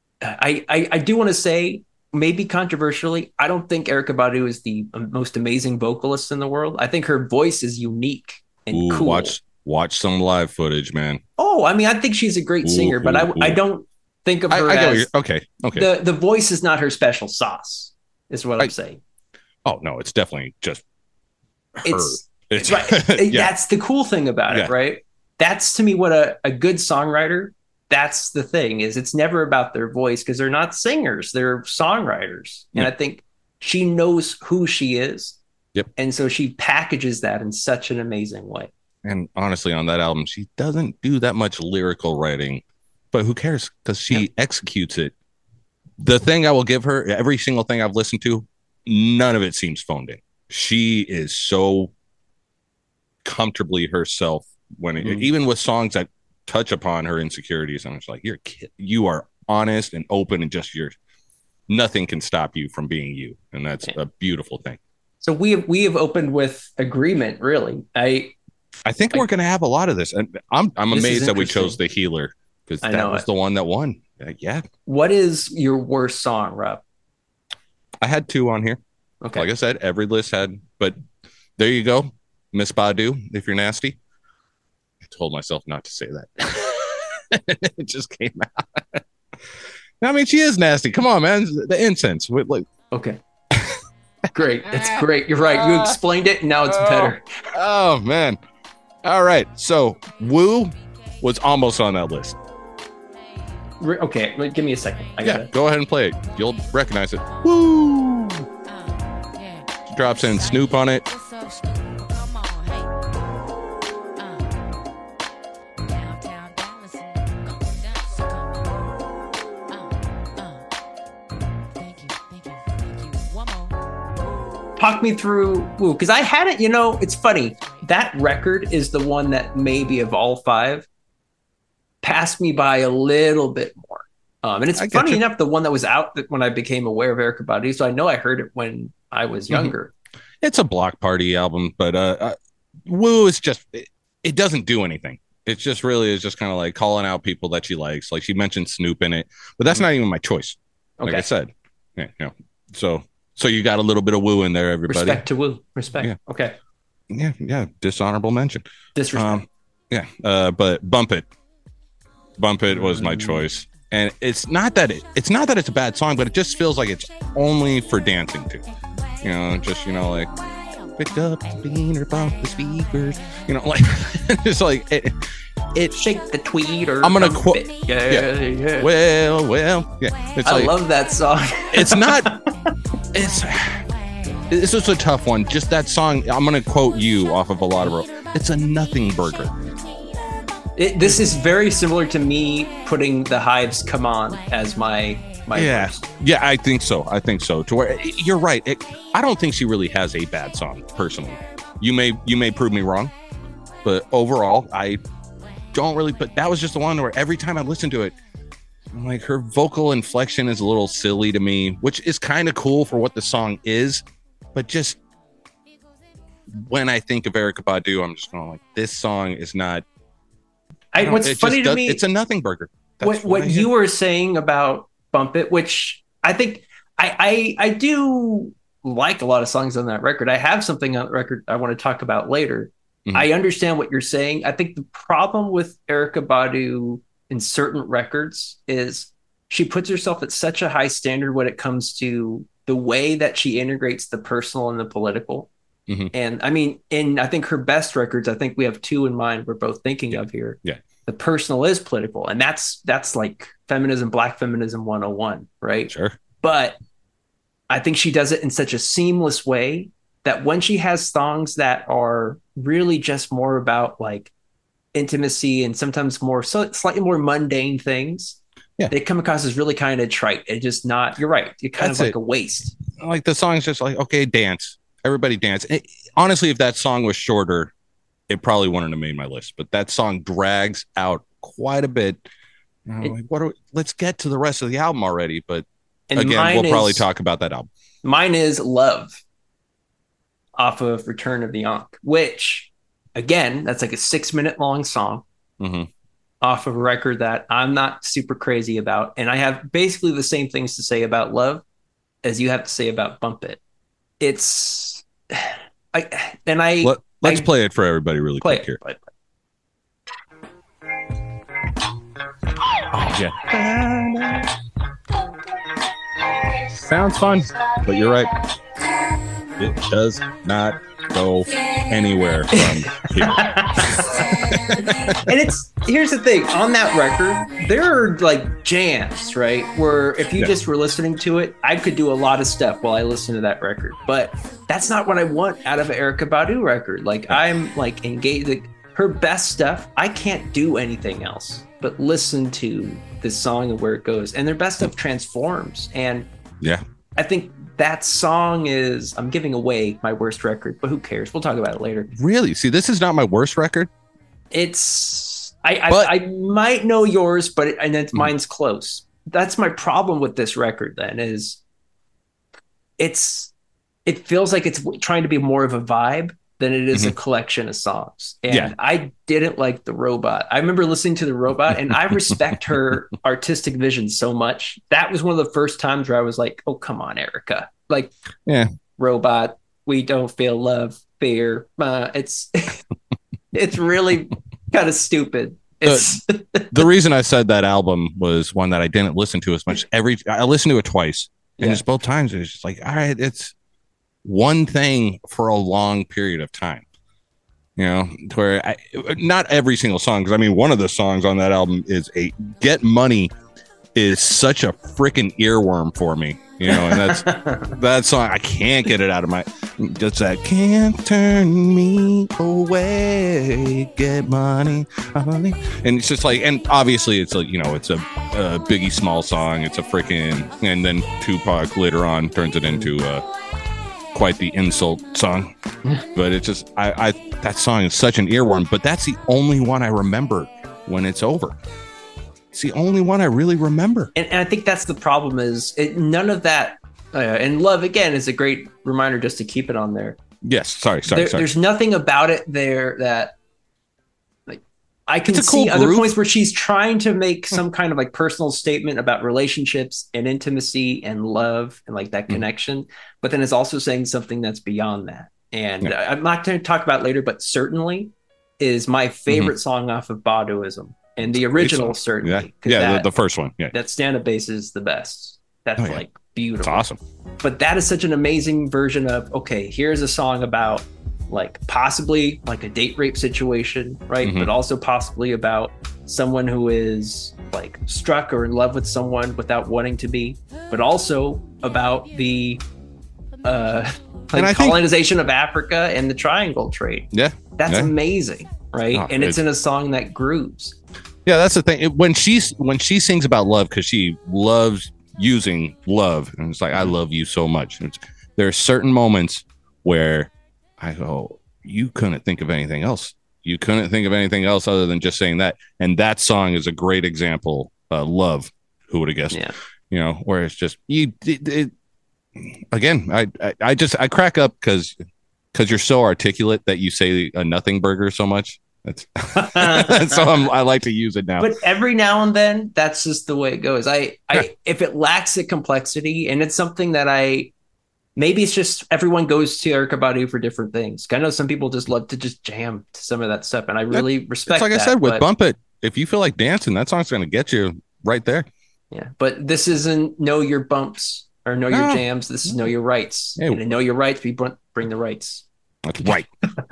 I do want to say, maybe controversially, I don't think Erykah Badu is the most amazing vocalist in the world. I think her voice is unique and cool. Watch some live footage, man. Oh, I mean, I think she's a great singer, but I don't think of her as okay. The voice is not her special sauce, is what I'm saying. Oh no, it's definitely just her. It's right. That's the cool thing about it, right? That's, to me, what a good songwriter. That's the thing, is it's never about their voice, because they're not singers, they're songwriters. And I think she knows who she is. Yep. And so she packages that in such an amazing way. And honestly, on that album, she doesn't do that much lyrical writing, but who cares? Because she executes it. The thing I will give her, every single thing I've listened to, none of it seems phoned in. She is so comfortably herself even with songs that touch upon her insecurities. I'm just like, you are honest and open, and just nothing can stop you from being you. And that's a beautiful thing. So we have opened with agreement, really. I think we're going to have a lot of this, and I'm amazed that we chose The Healer, because that was the one that won. What is your worst song, Rob? I had two on here. Okay. Like I said, every list had, but there you go. Miss Badu, If You're Nasty. I told myself not to say that. It just came out. I mean, she is nasty. Come on, man. The incense. Okay. Great. It's great. You're right. You explained it, and now it's better. Oh, man. All right. So, Woo was almost on that list. Okay. Give me a second. Go ahead and play it. You'll recognize it. Woo! She drops in Snoop on it. Talk me through Woo, because I had it, it's funny. That record is the one that maybe of all five passed me by a little bit more. And it's funny enough, the one that was out when I became aware of Erykah Badu, so I know I heard it when I was younger. It's a block party album, but Woo is just, it doesn't do anything. It just really is just kind of like calling out people that she likes. Like, she mentioned Snoop in it, but that's not even my choice. Like I said. So you got a little bit of Woo in there, everybody. Respect to Woo. Respect. Yeah. Okay. Yeah. Dishonorable mention. Disrespect. But Bump It. Bump It was my choice. And it's not that it's a bad song, but it just feels like it's only for dancing to. Like, pick up the bean or bump the speakers. It's like it shake the tweed or I'm gonna quote. Yeah. Well. Yeah. I love that song. It's not. It's just a tough one. Just that song. I'm gonna quote you off of a lot of. It's a nothing burger. This is very similar to me putting the Hives' "Come On" as my verse. Yeah, I think so. To where you're right. I don't think she really has a bad song personally. You may prove me wrong, but overall, I don't really. But that was just the one where every time I listen to it, I'm like, her vocal inflection is a little silly to me, which is kind of cool for what the song is, but just when I think of Erykah Badu, I'm just going like, this song is not. What's funny to me, it's a nothing burger. What you were saying about Bump It, which I think I do like a lot of songs on that record. I have something on the record I want to talk about later. Mm-hmm. I understand what you're saying. I think the problem with Erykah Badu in certain records is she puts herself at such a high standard when it comes to the way that she integrates the personal and the political. Mm-hmm. And I mean, I think her best records, I think we have two in mind we're both thinking of here. Yeah. The Personal is political, and that's like feminism, Black feminism 101, right? Sure. But I think she does it in such a seamless way that when she has songs that are really just more about like intimacy and sometimes more slightly more mundane things, they come across as really kind of trite. It's just not, you're right. It's kind of like a waste. Like the song's just like, okay, dance. Everybody dance. Honestly, if that song was shorter, it probably wouldn't have made my list. But that song drags out quite a bit. Let's get to the rest of the album already. But again, we'll probably talk about that album. Mine is Love off of Return of the Ankh, which, again, that's like a 6-minute long song off of a record that I'm not super crazy about. And I have basically the same things to say about Love as you have to say about Bump It. Let's play it for everybody really quick here. Oh, yeah. Sounds fun, but you're right. It does not go anywhere from here. And here's the thing, on that record, there are like jams, right? Where if you just were listening to it, I could do a lot of stuff while I listen to that record. But that's not what I want out of an Erykah Badu record. Like I'm like engaged. Like, her best stuff, I can't do anything else but listen to this song and where it goes. And their best stuff transforms. And I think that song is, I'm giving away my worst record, but who cares? We'll talk about it later. Really? See, this is not my worst record. I might know yours, but mine's close. That's my problem with this record then is it feels like it's trying to be more of a vibe than it is a collection of songs. And I didn't like The Robot. I remember listening to The Robot, and I respect her artistic vision so much. That was one of the first times where I was like, oh, come on, Erykah. Like, Robot, we don't feel love, fear. It's really kind of stupid. The reason I said that album was one that I didn't listen to as much. I listened to it twice, and just both times it was just like, all right, it's one thing for a long period of time, where not every single song, because I mean, one of the songs on that album is Get Money is such a freaking earworm for me, and that's that song. I can't get it out of my, just that can't turn me away, get money, honey. And it's just like, and obviously it's like, it's a Biggie Small song. It's a freaking, and then Tupac later on turns it into quite the insult song. But it's just that song is such an earworm, but that's the only one I remember when it's over. It's the only one I really remember. And I think that's the problem is none of that and Love again is a great reminder just to keep it on there. Yes, sorry. There's nothing about it there that like I can see other groove. points where she's trying to make some kind of like personal statement about relationships and intimacy and love and like that connection, but then it's also saying something that's beyond that. And I'm not going to talk about it later, but Certainly is my favorite song off of Baduism, and the original Certainly. The first one. Yeah, that stand-up bass is the best. That's like beautiful. It's awesome. But that is such an amazing version of, okay, here's a song about like possibly like a date rape situation, right? But also possibly about someone who is like struck or in love with someone without wanting to be, but also about the colonization of Africa and the triangle trade. Yeah. That's amazing, right? Oh, and it's in a song that grooves. Yeah, that's the thing. When she sings about love, because she loves using love, and it's like, I love you so much. There are certain moments where I go, you couldn't think of anything else. You couldn't think of anything else other than just saying that. And that song is a great example. Love, who would have guessed? Yeah. Where it's just again, I crack up because you're so articulate that you say a nothing burger so much. That's so I like to use it now. But every now and then, that's just the way it goes. If it lacks the complexity, and it's something that maybe it's just everyone goes to Erykah Badu for different things. I know some people just love to just jam to some of that stuff, and I really respect. It's like I said with Bump It, if you feel like dancing, that song's going to get you right there. Yeah, but this isn't Know Your Bumps or Know Your Jams. This is Know Your Rights. And to know your rights, we bring the rights. That's right.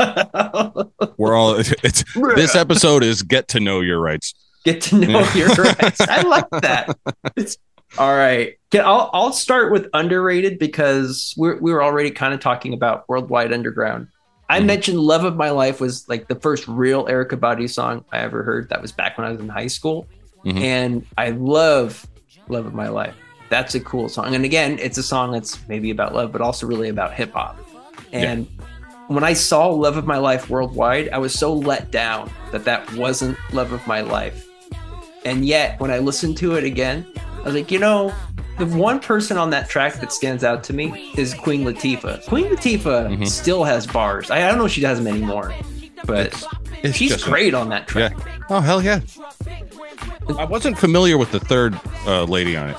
We're all. It's this episode is get to know your rights. Get to know your rights. I like that. All right. I'll start with underrated because we were already kind of talking about Worldwide Underground. I mentioned Love of My Life was like the first real Erykah Badu song I ever heard. That was back when I was in high school. And I love Love of My Life. That's a cool song. And again, it's a song that's maybe about love, but also really about hip hop. And when I saw Love of My Life Worldwide, I was so let down that wasn't Love of My Life. And yet, when I listened to it again, I was like, the one person on that track that stands out to me is Queen Latifah. Queen Latifah still has bars. I don't know if she has them anymore, but she's great on that track. Yeah. Oh, hell yeah. I wasn't familiar with the third lady on it.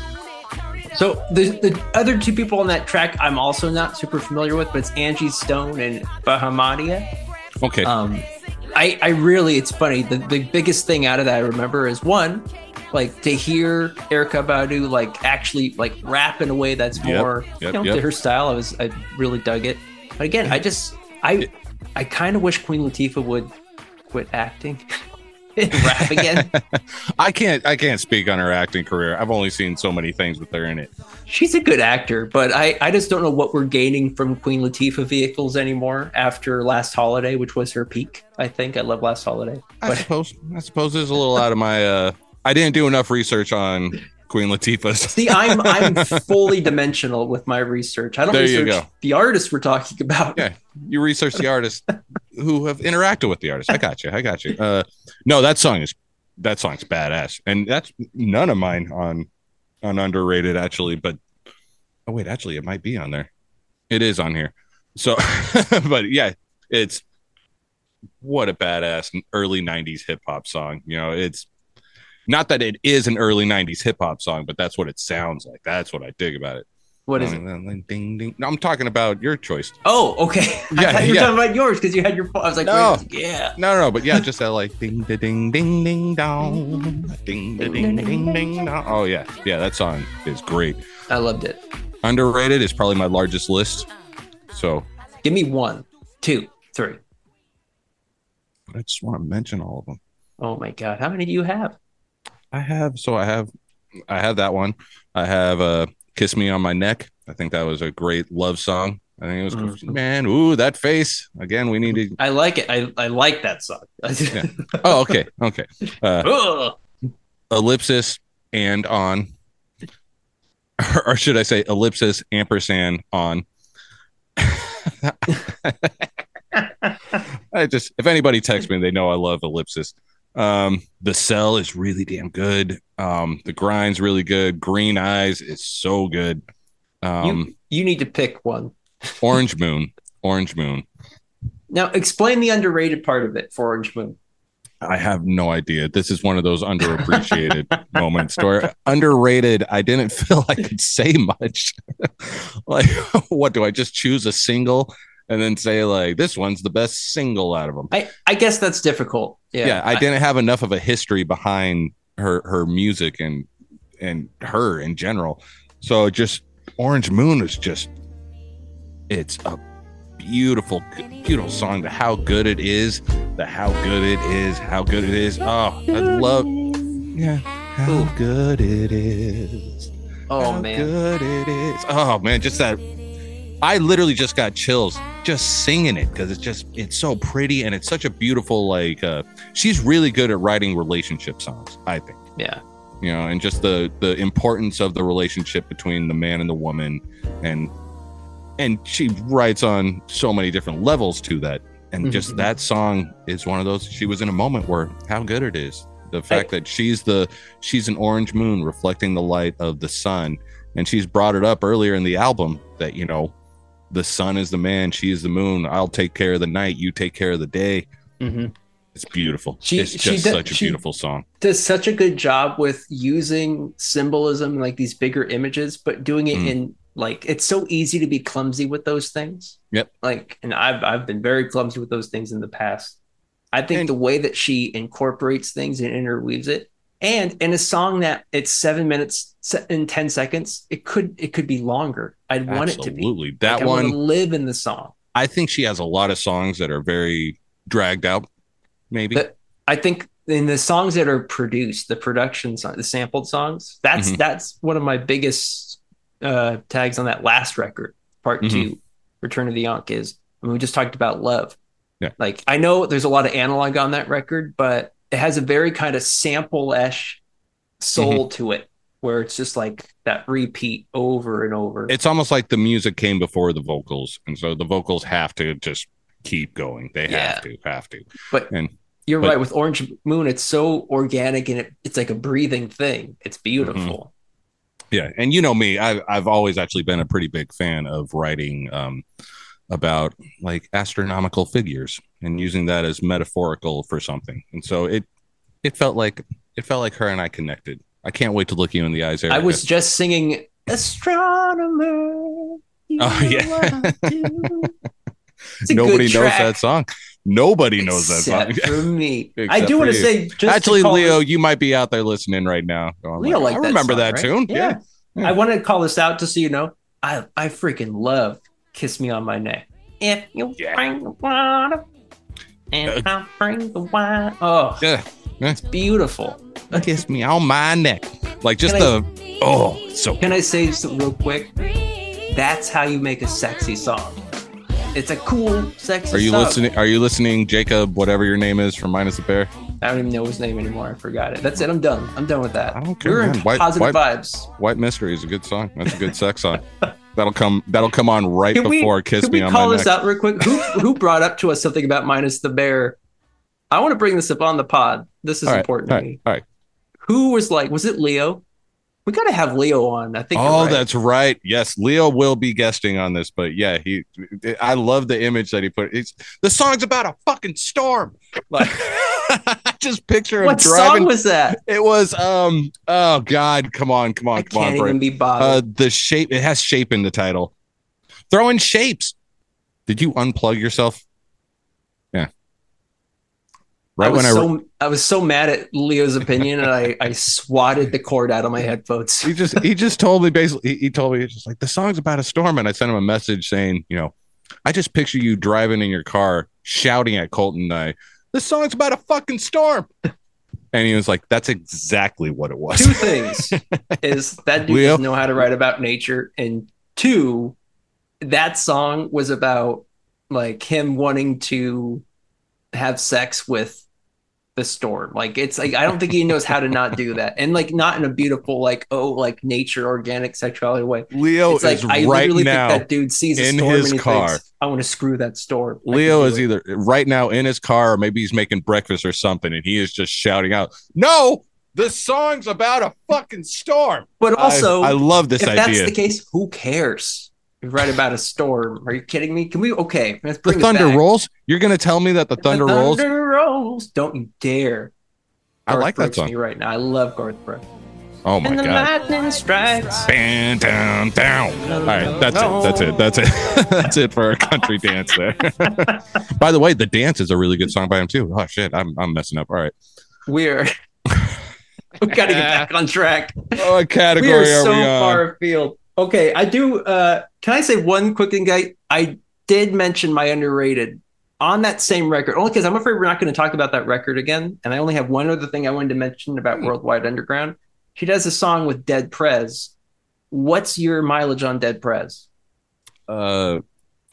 So the other two people on that track I'm also not super familiar with, but it's Angie Stone and Bahamadia. Okay. I really, it's funny. The biggest thing out of that I remember is one, like to hear Erykah Badu like actually like rap in a way that's more to her style. I really dug it. But again, I kind of wish Queen Latifah would quit acting. Rap again. I can't speak on her acting career. I've only seen so many things with her in it. She's a good actor, but I just don't know what we're gaining from Queen Latifah vehicles anymore after Last Holiday, which was her peak. I think I love Last Holiday. I suppose there's a little out of my I didn't do enough research on Queen Latifah. See, I'm fully dimensional with my research. I don't research the artists we're talking about. Yeah, you research the artists who have interacted with the artist. I got you. No, that song's badass, and that's none of mine on underrated actually. But actually, it might be on there. It is on here. So, but yeah, it's what a badass early '90s hip hop song. It's not that it is an early '90s hip hop song, but that's what it sounds like. That's what I dig about it. What is it? Ding, ding. No, I'm talking about your choice. Oh, okay. Yeah, I thought you were talking about yours because you had your phone. I was like, no. Yeah. No, but yeah, just that like ding, da, ding, ding, ding, dong. Ding, da, ding, ding, ding, dong. Oh, yeah. Yeah, that song is great. I loved it. Underrated is probably my largest list. So give me 1, 2, 3. I just want to mention all of them. Oh, my God. How many do you have? I have that one. I have Kiss Me on My Neck. I think that was a great love song. I think it was man. Ooh, that face again. We need to. I like it. I like that song. Yeah. Oh, okay. Ellipsis and on, or should I say ellipsis ampersand on? If anybody texts me, they know I love ellipsis. The Cell is really damn good. The Grind's really good. Green Eyes is so good. You need to pick one. Orange Moon. Now explain the underrated part of it for Orange Moon. I have no idea. This is one of those underappreciated moments. Or underrated. I didn't feel I could say much. Like, what do I just choose a single and then say like this one's the best single out of them? I guess that's difficult. Yeah, I didn't have enough of a history behind her music and her in general. So just Orange Moon is just, it's a beautiful song. How good it is. Oh, I love. Yeah, how good it is. Oh, man, good it is. Oh man, just that. I literally just got chills just singing it because it's so pretty and it's such a beautiful she's really good at writing relationship songs, I think. Yeah. And just the importance of the relationship between the man and the woman, and she writes on so many different levels to that. And just that song is one of those. She was in a moment where how good it is. The fact that she's an orange moon reflecting the light of the sun, and she's brought it up earlier in the album that the sun is the man, she is the moon. I'll take care of the night, you take care of the day. It's beautiful. It's just such a beautiful song. Does such a good job with using symbolism, like these bigger images, but doing it in it's so easy to be clumsy with those things. Yep. And I've been very clumsy with those things in the past. I think the way that she incorporates things and interweaves it, and in a song that it's 7 minutes and 10 seconds, it could be longer. I'd want it to be. Absolutely. That I one want to live in the song. I think she has a lot of songs that are very dragged out. Maybe I think in the songs that are produced, the production song, the sampled songs, that's one of my biggest tags on that last record, part 2, Return of the Yonk, is, I mean, we just talked about Love. Yeah. Like, I know there's a lot of analog on that record, but it has a very kind of sample-esh soul to it, where it's just like that repeat over and over. It's almost like the music came before the vocals, and so the vocals have to just keep going. They have to. But you're right, with Orange Moon, it's so organic and it's like a breathing thing. It's beautiful. Yeah, and you know me, I've always actually been a pretty big fan of writing about like astronomical figures and using that as metaphorical for something. And so it felt like her and I connected. I can't wait to look you in the eyes, Erica. I was just singing Astronomer. Oh yeah. Nobody knows that song. Nobody knows that song. Except for me. I do want to say, actually, Leo, you might be out there listening right now. Leo, I remember that tune. Yeah. I want to call this out just so you know. I freaking love Kiss Me on My Neck. If you bring the water and I'll bring the wine. Oh, yeah. It's beautiful. Kiss me on my neck. Like just so. Can I say something real quick? That's how you make a sexy song. It's a cool, sexy song. Are you listening, Jacob, whatever your name is from Minus the Bear? I don't even know his name anymore. I forgot it. That's it. I'm done. I'm done with that. I don't care. We're in positive vibes. White Mystery is a good song. That's a good sex song. That'll come on right before Kiss Me on My Neck. Can we call this out real quick? Who brought up to us something about Minus the Bear? I want to bring this up on the pod. This is important to me. All right. Who was it Leo? We got to have Leo on. I think. Oh, that's right. Yes, Leo will be guesting on this, but yeah, I love the image that he put. The song's about a fucking storm. Like, I just picture him what driving. What song was that? It was oh God, come on. I can't even be bothered. The shape. It has shape in the title. Throwing shapes. Did you unplug yourself? Yeah. Right I was so mad at Leo's opinion, and I swatted the cord out of my headphones. He just told me basically. He told me it's just like the song's about a storm, and I sent him a message saying, I just picture you driving in your car, shouting at Colton and I, "The song's about a fucking storm," and he was like, "That's exactly what it was." 2 things is that dude doesn't know how to write about nature, and 2, that song was about like him wanting to have sex with the storm. Like, it's like, I don't think he knows how to not do that, and like not in a beautiful like nature, organic sexuality way. Leo it's like, is I right literally now think that dude sees a in storm his and he car. Thinks, I want to screw that storm. Leo is either right now in his car, or maybe he's making breakfast or something, and he is just shouting out, "No, the song's about a fucking storm." But also, I love this idea. If that's the case, who cares? You write about a storm. Are you kidding me? Can we? Okay, let's bring the thunder back. rolls. You're gonna tell me that the thunder rolls? Thunder rolls. Don't you dare! I like that song right now. I love Garth Brooks. Oh my and the God! Lightning strikes. Bam, down, down. All right, that's it. That's it for our country dance there. By the way, the dance is a really good song by him too. Oh shit, I'm messing up. All right, we got to get back on track. What category we are so we on? Far afield. Okay, I do. Can I say one quick thing, guy? I did mention my underrated on that same record, only because I'm afraid we're not going to talk about that record again. And I only have one other thing I wanted to mention about Worldwide Underground. She does a song with Dead Prez. What's your mileage on Dead Prez? I'm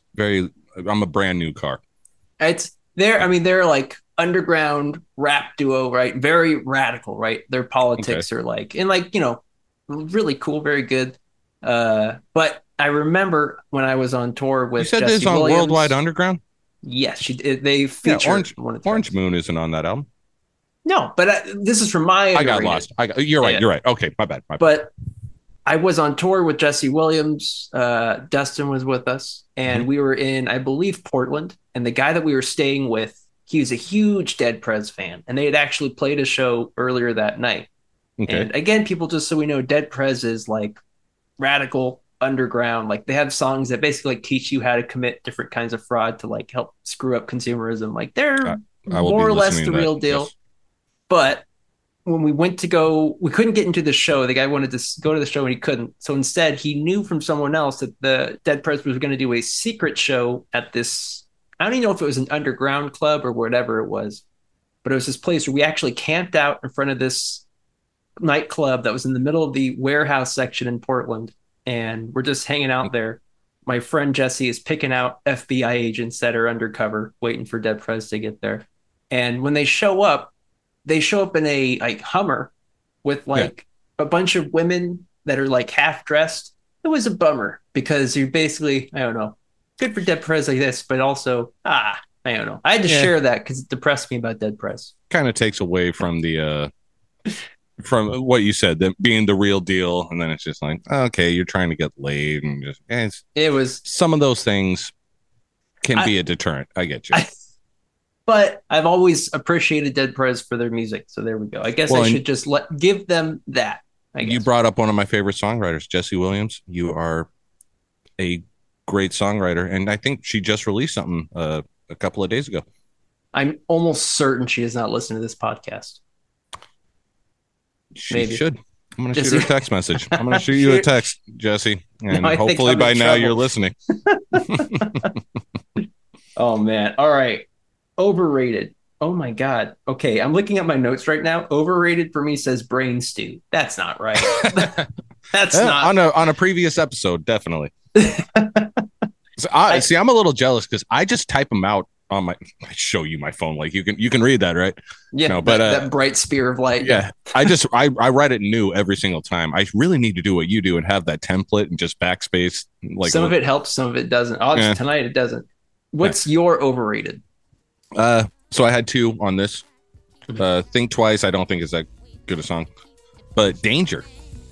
a brand new car. It's there. I mean, they're like underground rap duo, right? Very radical, right? Their politics are like, and like, really cool, very good. But I remember when I was on tour with you said Jesse this on Williams, Worldwide Underground. Yes, they featured Orange Moon isn't on that album. No, but this is from my. I got lost. You're right. You're right. Okay, my bad. But I was on tour with Jesse Williams. Dustin was with us, and we were in, I believe, Portland. And the guy that we were staying with, he was a huge Dead Prez fan, and they had actually played a show earlier that night. Okay. And again, people, just so we know, Dead Prez is like radical underground. Like, they have songs that basically like teach you how to commit different kinds of fraud to like help screw up consumerism. Like, they're more or less the real deal. Yes. But when we went to go, we couldn't get into the show. The guy wanted to go to the show and he couldn't. So instead, he knew from someone else that the Dead Prez was going to do a secret show at this. I don't even know if it was an underground club or whatever it was, but it was this place where we actually camped out in front of this nightclub that was in the middle of the warehouse section in Portland. And we're just hanging out there. My friend Jesse is picking out FBI agents that are undercover, waiting for Dead Prez to get there. And when they show up in a like Hummer with like a bunch of women that are like half dressed. It was a bummer because you're basically, I don't know, good for Dead Prez like this, but also, I don't know. I had to share that because it depressed me about Dead Prez. Kind of takes away from the from what you said, that being the real deal, and then it's just like, okay, you're trying to get laid, and just it was some of those things can be a deterrent. I get you. But I've always appreciated Dead Prez for their music, so there we go. I guess I should just give them that. You brought up one of my favorite songwriters, Jesse Williams. You are a great songwriter, and I think she just released something a couple of days ago. I'm almost certain she does not listen to this podcast. She should. I'm going to shoot her a text message. I'm going to shoot you a text, Jesse, and hopefully by now you're listening. Oh, man. All right. Overrated. Oh, my God. Okay, I'm looking at my notes right now. Overrated for me says brain stew. That's not right. That's not. On a previous episode, definitely. See, I'm a little jealous because I just type them out on I show you my phone. Like you can read that, right? Yeah, no, but that bright spear of light. Yeah, I write it new every single time. I really need to do what you do and have that template and just backspace. Like some of it helps, some of it doesn't. Tonight it doesn't. What's your overrated? So I had two on this. Think Twice. I don't think is that good a song, but Danger.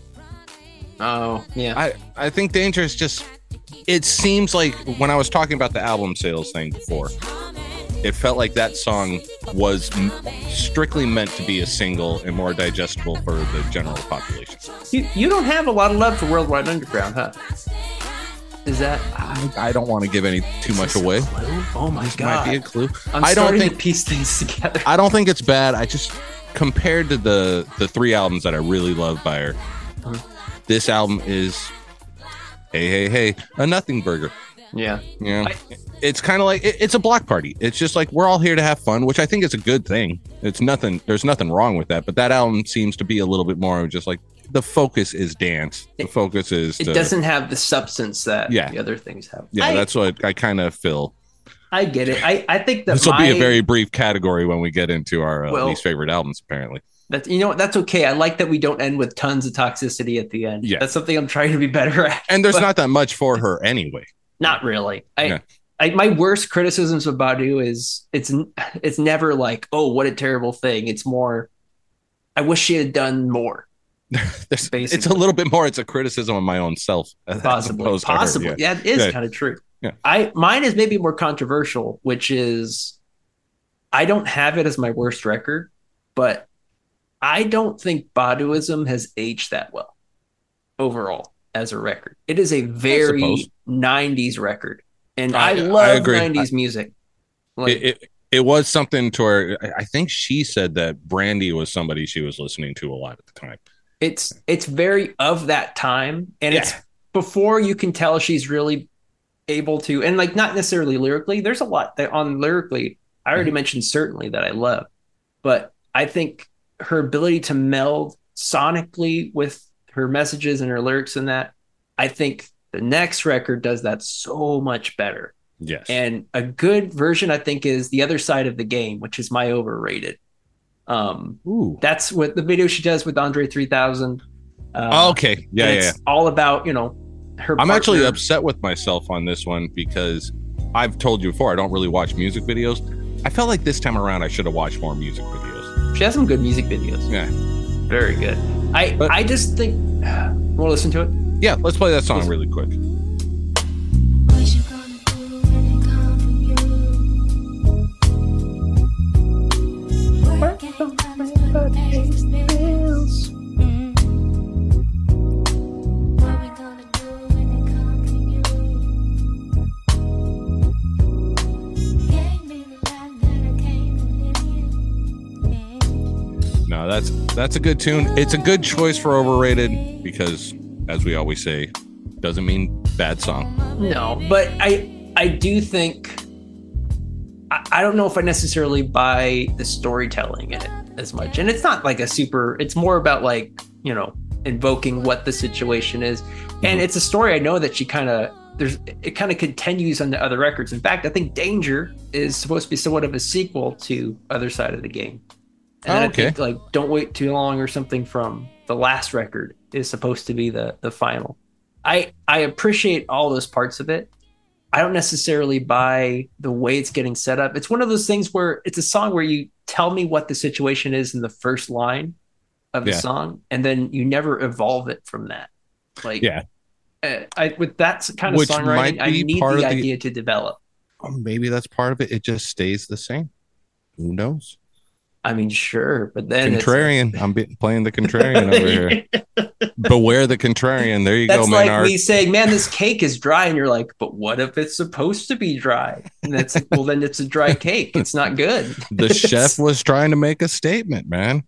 Oh yeah. I think Danger is just. It seems like when I was talking about the album sales thing before, it felt like that song was strictly meant to be a single and more digestible for the general population. You don't have a lot of love for Worldwide Underground, huh? Is that? I don't want to give too much away. Oh my God. Might be a clue. I don't think to piece things together. I don't think it's bad. I just compared to the three albums that I really love by her, this album is. Hey, a nothing burger. Yeah. It's kind of like it's a block party. It's just like we're all here to have fun, which I think is a good thing. There's nothing wrong with that. But that album seems to be a little bit more just like the focus is dance. The focus is. It doesn't have the substance that the other things have. Yeah, that's what I kind of feel. I get it. I think that this will be a very brief category when we get into our least favorite albums, apparently. That's okay. I like that we don't end with tons of toxicity at the end. Yeah. That's something I'm trying to be better at. And there's not that much for her anyway. Not really. My worst criticisms of Badu is it's never like, oh, what a terrible thing. It's more, I wish she had done more. It's a little bit more. It's a criticism of my own self. Possibly. Yeah, it is kind of true. Yeah. Mine is maybe more controversial, which is I don't have it as my worst record, but I don't think Baduism has aged that well overall as a record. It is a very 90s record, and I love 90s music. Like, it was something to her. I think she said that Brandy was somebody she was listening to a lot at the time. It's very of that time, and it's before you can tell she's really able to, and like not necessarily lyrically. There's a lot that on lyrically. I already mentioned certainly that I love, but I think her ability to meld sonically with her messages and her lyrics and that, I think the next record does that so much better. Yes. And a good version, I think, is The Other Side of the Game, which is my overrated. That's what the video she does with Andre 3000. Okay. Yeah. It's all about, her partner. I'm actually upset with myself on this one because I've told you before, I don't really watch music videos. I felt like this time around, I should have watched more music videos. She has some good music videos. Yeah. Very good. I just think... Want to listen to it? Yeah, let's play that song really quick. No, that's a good tune. It's a good choice for overrated because, as we always say, doesn't mean bad song. No, but I do think I don't know if I necessarily buy the storytelling in it as much. And it's not like it's more about like, you know, invoking what the situation is. And it's a story I know that she it kind of continues on the other records. In fact, I think Danger is supposed to be somewhat of a sequel to Other Side of the Game. And I think like Don't Wait Too Long or something from the last record is supposed to be the final. I appreciate all those parts of it. I don't necessarily buy the way it's getting set up. It's one of those things where it's a song where you tell me what the situation is in the first line of the song, and then you never evolve it from that. Like, with that kind of songwriting, I need the idea to develop. Maybe that's part of it. It just stays the same. Who knows? I mean, sure, but then contrarian. I'm playing the contrarian over here. Beware the contrarian. There you go, man. That's like me saying, "Man, this cake is dry," and you're like, "But what if it's supposed to be dry?" And that's like, well, then it's a dry cake. It's not good. The chef was trying to make a statement, man.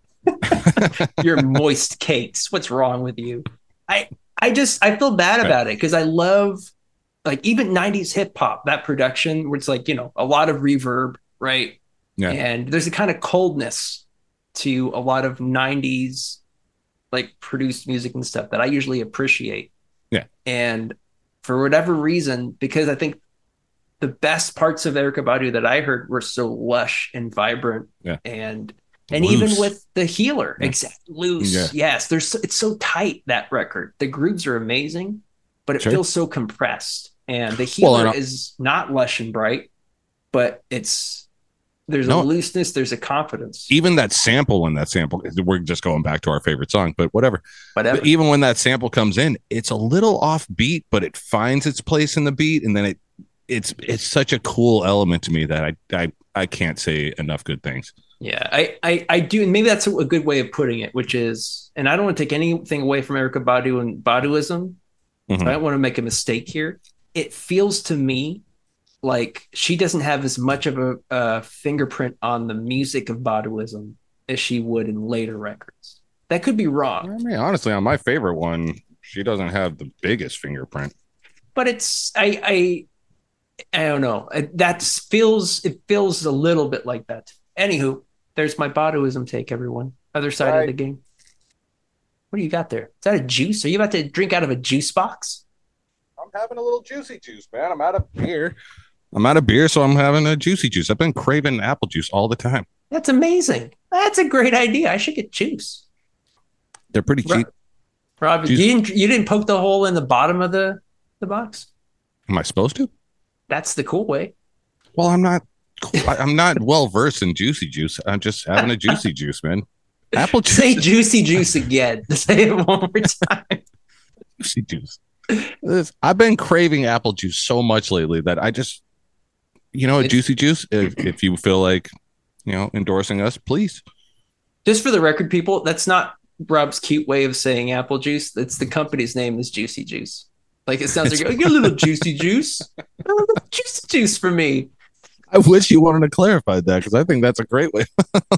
Your moist cakes. What's wrong with you? I feel bad about it because I love like even 90s hip hop, that production where it's like, you know, a lot of reverb, right? Yeah. And there's a kind of coldness to a lot of 90s like produced music and stuff that I usually appreciate. Yeah. And for whatever reason, because I think the best parts of Erykah Badu that I heard were so lush and vibrant and loose. Even with The Healer, loose. Yeah. Yes, it's so tight, that record. The grooves are amazing, but it feels so compressed. And The Healer is not lush and bright, but there's a looseness, there's a confidence. Even that sample, we're just going back to our favorite song, but whatever. But even when that sample comes in, it's a little offbeat, but it finds its place in the beat, and then it's such a cool element to me that I can't say enough good things. Yeah, I do, and maybe that's a good way of putting it, which is, and I don't want to take anything away from Erykah Badu and Baduism. Mm-hmm. I don't want to make a mistake here. It feels to me like she doesn't have as much of a fingerprint on the music of Baduism as she would in later records. That could be wrong. I mean, honestly, on my favorite one, she doesn't have the biggest fingerprint. But it's I don't know. It feels a little bit like that. Anywho, there's my Baduism take, everyone. Other side of the game. What do you got there? Is that a juice? Are you about to drink out of a juice box? I'm having a little juicy juice, man. I'm out of beer, so I'm having a juicy juice. I've been craving apple juice all the time. That's amazing. That's a great idea. I should get juice. They're pretty cheap. Rob, you didn't poke the hole in the bottom of the box? Am I supposed to? That's the cool way. Well, I'm not well versed in juicy juice. I'm just having a juicy juice, man. Apple juice. Say juicy juice again. Say it one more time. Juicy juice. I've been craving apple juice so much lately that I just, juicy juice. If you feel like, endorsing us, please. Just for the record, people, that's not Rob's cute way of saying apple juice. That's the company's name is Juicy Juice. Like it sounds like get a little juicy juice, a little juicy juice for me. I wish you wanted to clarify that because I think that's a great way.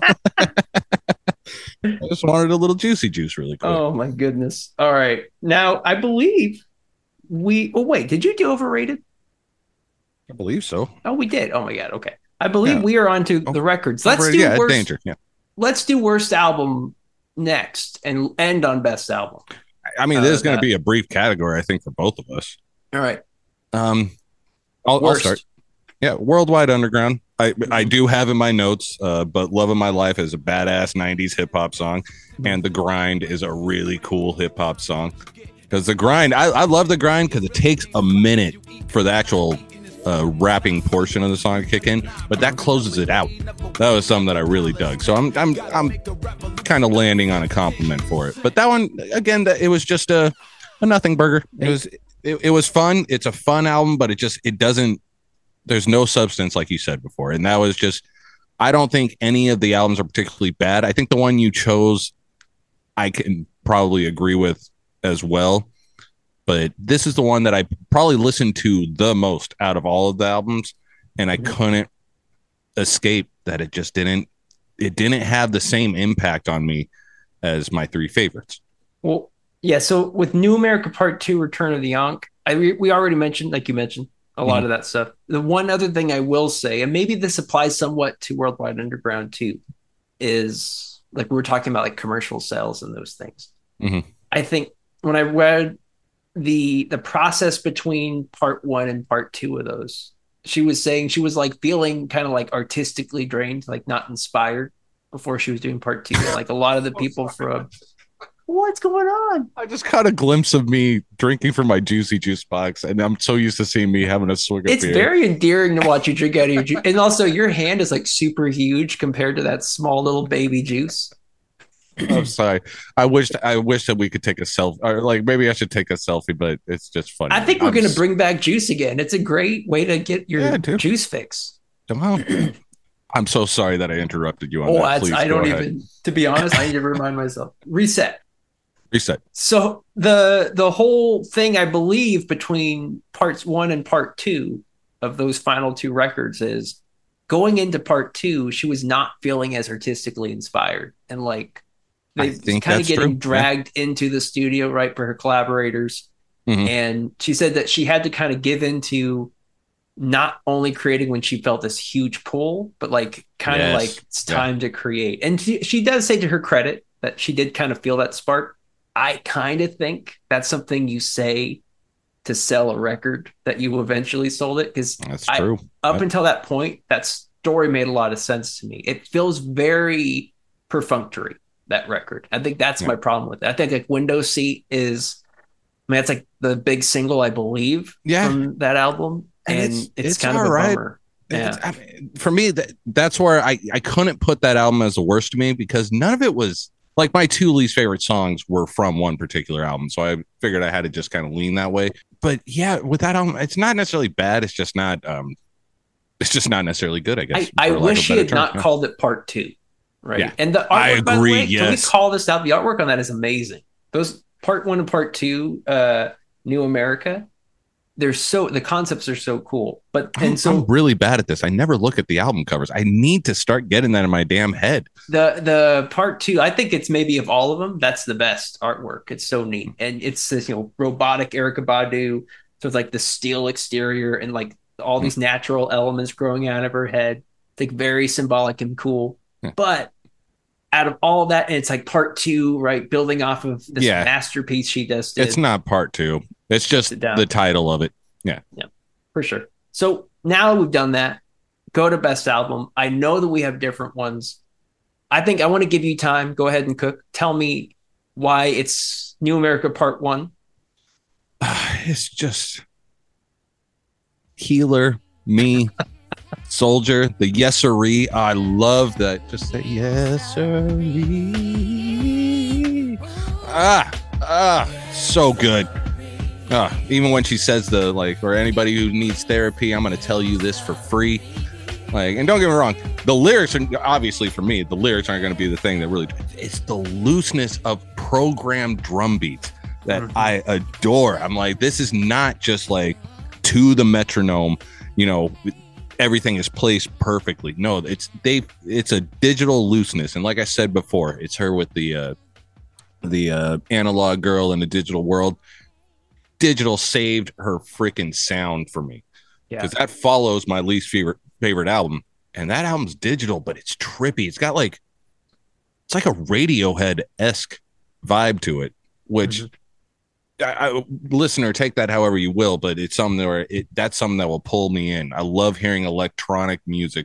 I just wanted a little juicy juice really quick. Oh my goodness. All right. Now I believe wait, did you do overrated? I believe so. Oh, we did. Oh my God. Okay. I believe we are on to the records. Let's do worst, Danger. Yeah. Let's do worst album next and end on best album. I mean, this is going to be a brief category, I think, for both of us. All right. I'll start. Yeah, Worldwide Underground. I do have in my notes, but Love of My Life is a badass 90s hip hop song, and The Grind is a really cool hip hop song. Because The Grind, I love The Grind because it takes a minute for the actual rapping portion of the song to kick in, but that closes it out. That was something that I really dug. So I'm kind of landing on a compliment for it. But that one, again, it was just a nothing burger. It was fun. It's a fun album, but it doesn't. There's no substance, like you said before. And that was just, I don't think any of the albums are particularly bad. I think the one you chose, I can probably agree with as well. But this is the one that I probably listened to the most out of all of the albums. And I couldn't escape that it it didn't have the same impact on me as my three favorites. Well, yeah. So with New America Part 2, Return of the Ankh, we already mentioned, like you mentioned, a lot of that stuff. The one other thing I will say, and maybe this applies somewhat to Worldwide Underground too, is like we were talking about like commercial sales and those things. I think when I read the process between part 1 and part 2 of those, she was saying she was like feeling kind of like artistically drained, like not inspired before she was doing part 2. Like a lot of the people from what's going on? I just caught a glimpse of me drinking from my Juicy Juice box, and I'm so used to seeing me having a swig of beer. It's very endearing to watch you drink out of your juice. And also your hand is like super huge compared to that small little baby juice. I'm sorry. I wish that we could take a selfie, or like maybe I should take a selfie, but it's just funny. I think we're going to bring back juice again. It's a great way to get your juice fix. I'm so sorry that I interrupted you on that. Please, I don't even, to be honest, I need to remind myself. Reset. So the whole thing, I believe, between parts 1 and part 2 of those final 2 records is going into part 2, she was not feeling as artistically inspired, and like they kind of getting dragged into the studio, right, for her collaborators. And she said that she had to kind of give into not only creating when she felt this huge pull, but like kind of like it's time to create. And she does say, to her credit, that she did kind of feel that spark. I kind of think that's something you say to sell a record that you eventually sold it, because that's true. Up until that point, that story made a lot of sense to me. It feels very perfunctory, that record. I think that's my problem with it. I think like Window Seat is, I mean, that's like the big single, I believe, from that album. And it's kind of a bummer. Yeah. I mean, for me, that's where I couldn't put that album as the worst to me, because none of it was like my 2 least favorite songs were from one particular album. So I figured I had to just kind of lean that way. But yeah, with that album, it's not necessarily bad. It's just not necessarily good, I guess. I wish she had not called it part 2. Right. Yeah. And the artwork, I agree. By the way, yes. Can we call this out? The artwork on that is amazing. Those part 1 and part 2, New America, the concepts are so cool. But I'm really bad at this. I never look at the album covers. I need to start getting that in my damn head. The part 2, I think it's maybe of all of them, that's the best artwork. It's so neat. And it's this, robotic Erykah Badu. So it's like the steel exterior and like all these natural elements growing out of her head. It's like very symbolic and cool. But out of all that, and it's like part 2, right? Building off of this masterpiece she just did. It's not part 2. It's just the title of it. Yeah, for sure. So now we've done that. Go to best album. I know that we have different ones. I think I want to give you time. Go ahead and cook. Tell me why it's New America Part 1. It's just Healer, me, Soldier, the Yes Siree. I love that. Just say Yes Siree. So good. Even when she says or anybody who needs therapy, I'm going to tell you this for free. Like, and don't get me wrong, the lyrics are obviously, for me, the lyrics aren't going to be the thing that really, it's the looseness of programmed drum beats that I adore. I'm like, this is not just like to the metronome, everything is placed perfectly. No, it's a digital looseness. And like I said before, it's her with the analog girl in the digital world. Digital saved her freaking sound for me, because that follows my least favorite album, and that album's digital, but it's trippy. It's got it's like a Radiohead-esque vibe to it, which listener, take that however you will, but it's something that's something that will pull me in. I love hearing electronic music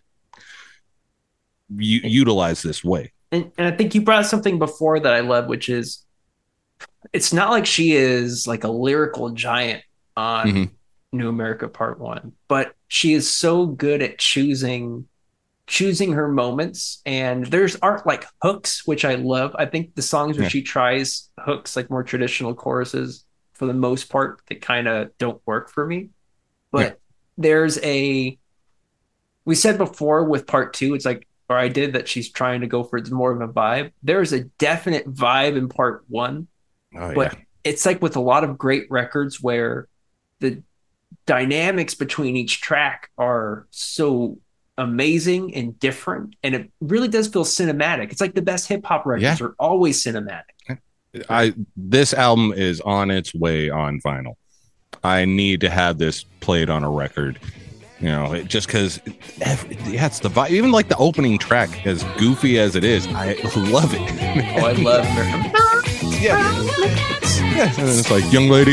utilize this way. And I think you brought something before that I love, which is, it's not like she is like a lyrical giant on New America Part 1, but she is so good at choosing her moments. And aren't like hooks, which I love. I think the songs where she tries hooks, like more traditional choruses, for the most part, that kind of don't work for me. But we said before with Part 2, it's like, or I did, that she's trying to go for more of a vibe. There's a definite vibe in Part 1. But it's like with a lot of great records where the dynamics between each track are so amazing and different, and it really does feel cinematic. It's like the best hip hop records are always cinematic. This album is on its way on vinyl. I need to have this played on a record. Just because, it's the vibe. Even like the opening track, as goofy as it is, I love it. I love it. Yeah, and it's like young lady.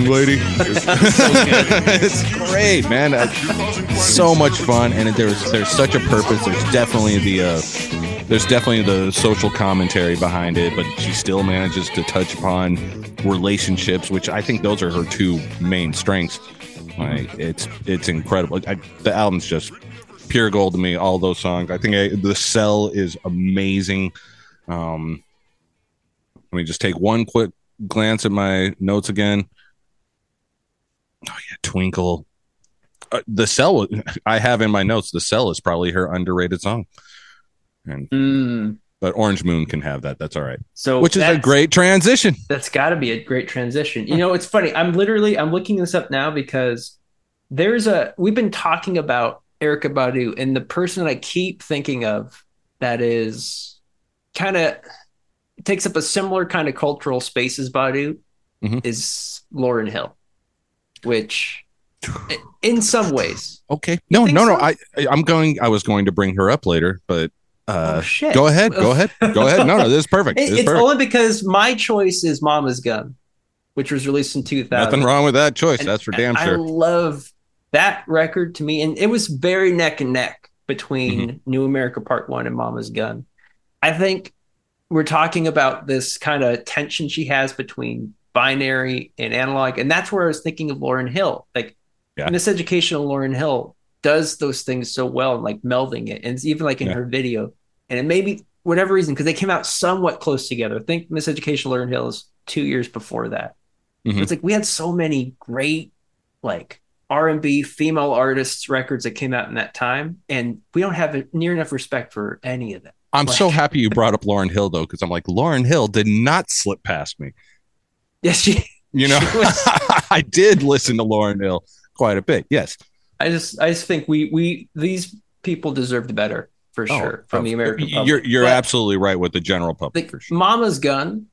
It's great, man. So much fun, and there's such a purpose. There's definitely the social commentary behind it, but she still manages to touch upon relationships, which I think those are her two main strengths. Like it's incredible. The album's just pure gold to me. All those songs. I think The Cell is amazing. Let me just take one quick glance at my notes again. Oh yeah, Twinkle. The Cell. I have in my notes. The Cell is probably her underrated song. But Orange Moon can have that. That's all right. Which is a great transition. That's got to be a great transition. It's funny. I'm looking this up now because we've been talking about Erykah Badu, and the person that I keep thinking of that is kind of takes up a similar kind of cultural space as Badu is Lauryn Hill, which in some ways. Okay. No. So? I was going to bring her up later, but shit. Go ahead. No, this is perfect. It's only because my choice is Mama's Gun, which was released in 2000. Nothing wrong with that choice. That's for damn sure. I love that record to me. And it was very neck and neck between New America Part 1 and Mama's Gun. I think we're talking about this kind of tension she has between binary and analog. And that's where I was thinking of Lauryn Hill. Like Miseducation of Lauryn Hill does those things so well, like melding it. And it's even like in her video. And it may be whatever reason, because they came out somewhat close together. I think Miseducation of Lauryn Hill is 2 years before that. It's like we had so many great like R&B female artists records that came out in that time, and we don't have near enough respect for any of them. I'm so happy you brought up Lauryn Hill though, because I'm like, Lauryn Hill did not slip past me. Yes, she was. I did listen to Lauryn Hill quite a bit. Yes, I just think we these people deserved better for sure from the American public. You're absolutely right with the general public. For sure. Mama's Gun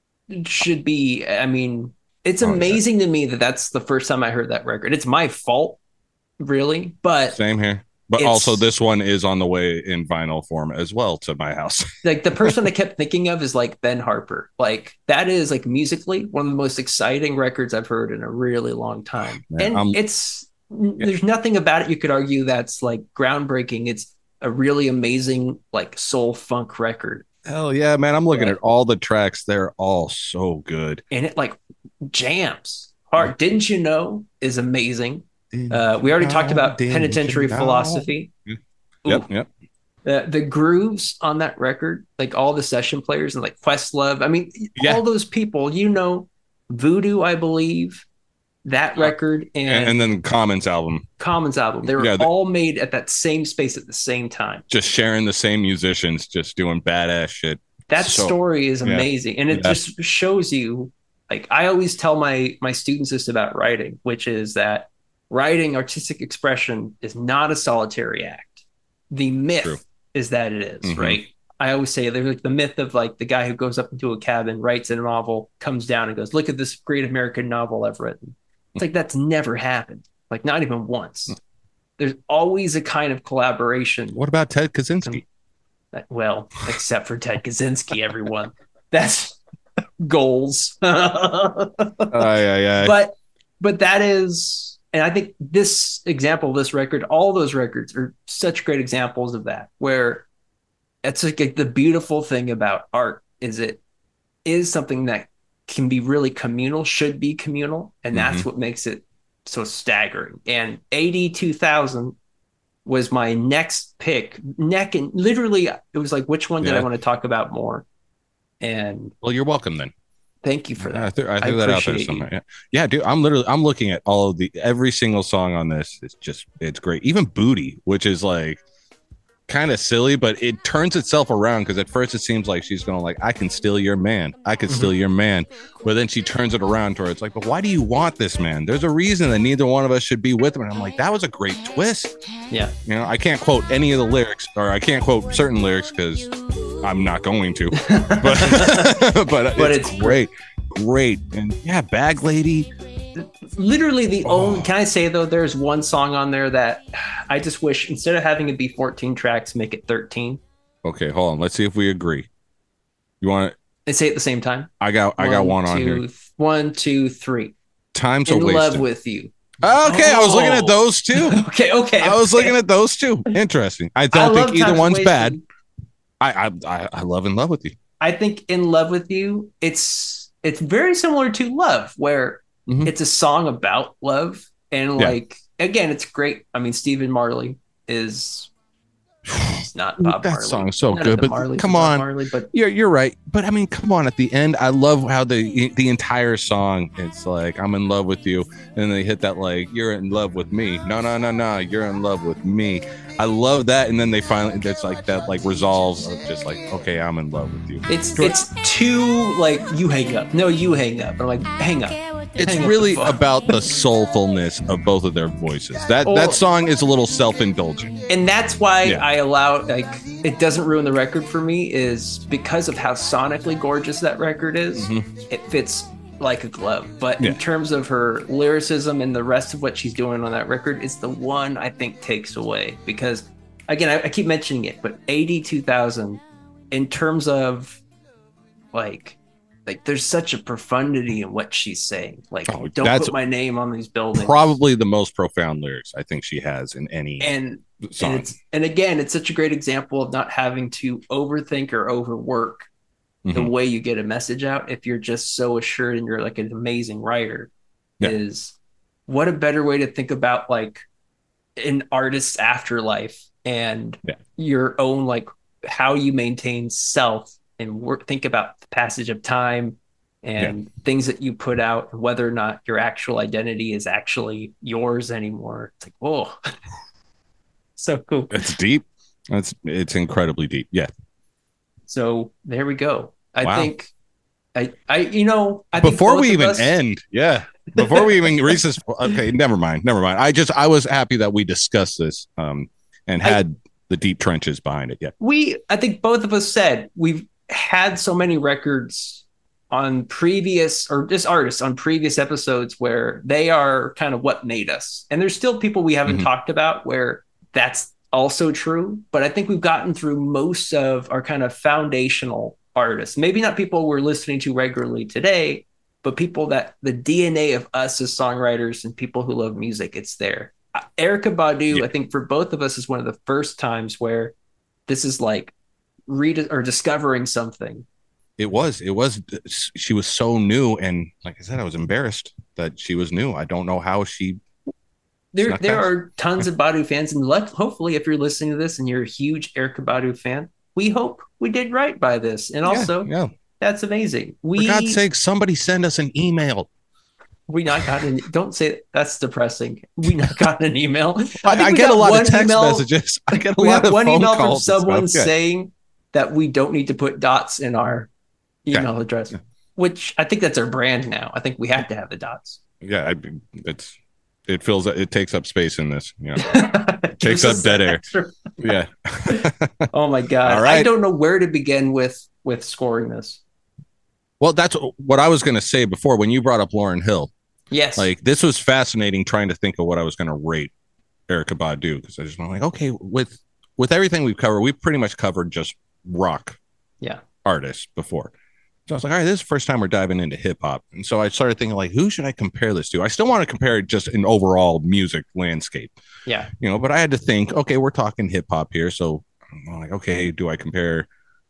should be. I mean, it's amazing to me that that's the first time I heard that record. It's my fault, really, but same here. But also, this one is on the way in vinyl form as well to my house. Like the person I kept thinking of is like Ben Harper. Like that is like musically one of the most exciting records I've heard in a really long time. Man, and there's nothing about it you could argue that's like groundbreaking. It's a really amazing like soul funk record. Hell yeah, man. I'm looking at all the tracks. They're all so good. And it like jams hard. Didn't You Know is amazing. We already talked about Penitentiary Philosophy. Yep. The grooves on that record, like all the session players and like Questlove. I mean, all those people, Voodoo, I believe, that record and then Common's album. They were all made at that same space at the same time. Just sharing the same musicians, just doing badass shit. That story is amazing. And it just shows you, like I always tell my students this about writing, which is that writing, artistic expression is not a solitary act. The myth is that it is, right? I always say there's like the myth of like the guy who goes up into a cabin, writes a novel, comes down and goes, look at this great American novel I've written. It's like that's never happened. Like not even once. There's always a kind of collaboration. What about Ted Kaczynski? Well, except for Ted Kaczynski, everyone. That's goals. But that is... And I think this example, this record, all those records are such great examples of that, where it's like the beautiful thing about art is it is something that can be really communal, should be communal. And that's what makes it so staggering. And AD 2000 was my next pick. And literally, it was like, which one did I want to talk about more? And well, you're welcome then. Thank you for that. I threw that out there somewhere. Yeah, dude, I'm looking at every single song on this. It's great. Even Booty, which is like kind of silly, but it turns itself around because at first it seems like she's going like, I can steal your man. I can steal your man. But then she turns it around to her. It's like, but why do you want this man? There's a reason that neither one of us should be with him. And I'm like, that was a great twist. Yeah. You know, I can't quote any of the lyrics, or I can't quote certain lyrics because I'm not going to. But it's great. Great. And yeah, Bag Lady. Literally the only, can I say though, there's one song on there that I just wish instead of having it be 14 tracks, make it 13. Okay, hold on. Let's see if we agree. You want And say it at the same time. I got one on here. 1, 2, 3. Time's a waste. In love with you. Okay, I was looking at those two. Okay. I was looking at those two. Interesting. I don't think either one's bad. I love In Love with You. I think In Love with You, it's very similar to Love, where it's a song about love. And like, again, it's great. I mean, Stephen Marley is not Bob Marley. That song's so good, but come on. Marley, but you're right. But I mean, come on. At the end, I love how the entire song, it's like, I'm in love with you. And they hit that like, you're in love with me. No, you're in love with me. I love that. And then they finally, it's like that like resolves of just like, okay, I'm in love with you. It's too like, you hang up. No, you hang up. I'm like, hang up. It's really about the soulfulness of both of their voices. That song is a little self-indulgent. And that's why I allow, like, it doesn't ruin the record for me, is because of how sonically gorgeous that record is. It fits like a glove. But in terms of her lyricism and the rest of what she's doing on that record, is the one I think takes away. Because, again, I keep mentioning it, but AD 2000, in terms of, like there's such a profundity in what she's saying. Like, don't put my name on these buildings. Probably the most profound lyrics I think she has in any song. And again, it's such a great example of not having to overthink or overwork the way you get a message out. If you're just so assured and you're like an amazing writer, is what a better way to think about like an artist's afterlife and your own, like how you maintain self and think about the passage of time and things that you put out, whether or not your actual identity is actually yours anymore. It's like, whoa, so cool. It's deep. It's incredibly deep. Yeah. So there we go. I think before we even end, before we even reach this, okay, never mind. I was happy that we discussed this and had the deep trenches behind it. Yeah. I think both of us said we've had so many records on previous, or just artists on previous episodes, where they are kind of what made us. And there's still people we haven't talked about where that's also true. But I think we've gotten through most of our kind of foundational artists. Maybe not people we're listening to regularly today, but people that the DNA of us as songwriters and people who love music, it's there. Erykah Badu, I think for both of us, is one of the first times where this is like or discovering something. It was she was so new, and like I said, I was embarrassed that she was new. I don't know how she there are tons of Badu fans, and hopefully if you're listening to this and you're a huge Erykah Badu fan, we hope we did right by this. And also that's amazing. For God's sake, somebody send us an email. We not gotten. Don't say that's depressing. We not gotten an email. I get a lot of text messages. I get a lot of phone calls. We have one email from someone saying that we don't need to put dots in our email address, which I think that's our brand now. I think we have to have the dots. Yeah, it fills. It takes up space in this. It takes up dead air. Yeah. Oh my God! All right. I don't know where to begin with scoring this. Well, that's what I was going to say before when you brought up Lauryn Hill. Yes. Like, this was fascinating trying to think of what I was going to rate Erykah Badu, because I just went like, okay, with everything we've covered, we've pretty much covered just rock artists before. So I was like, all right, this is the first time we're diving into hip hop. And so I started thinking, like, who should I compare this to? I still want to compare it just an overall music landscape. Yeah. But I had to think, okay, we're talking hip hop here. So I'm like, okay, do I compare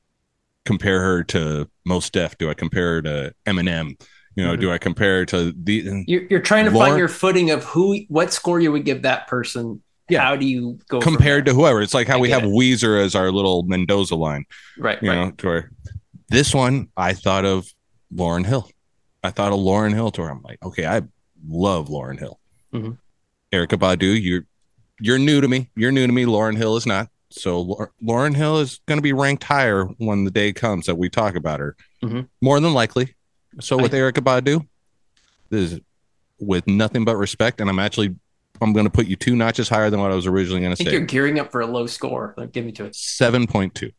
her to Mos Def? Do I compare her to Eminem? Do I compare her to the? You're trying to find your footing of what score you would give that person. Yeah. How do you go compared to whoever? It's like how we have Weezer as our little Mendoza line, right? To where this one, I thought of Lauryn Hill. I thought of Lauryn Hill to where I'm like, okay, I love Lauryn Hill. Erykah Badu, you're new to me. You're new to me. Lauryn Hill is not. So Lauryn Hill is going to be ranked higher when the day comes that we talk about her. Mm-hmm. More than likely. So with Erykah Badu, this is with nothing but respect, and I'm going to put you 2 notches higher than what I was originally going to say. You're gearing up for a low score. Like, give me to it. 7.2.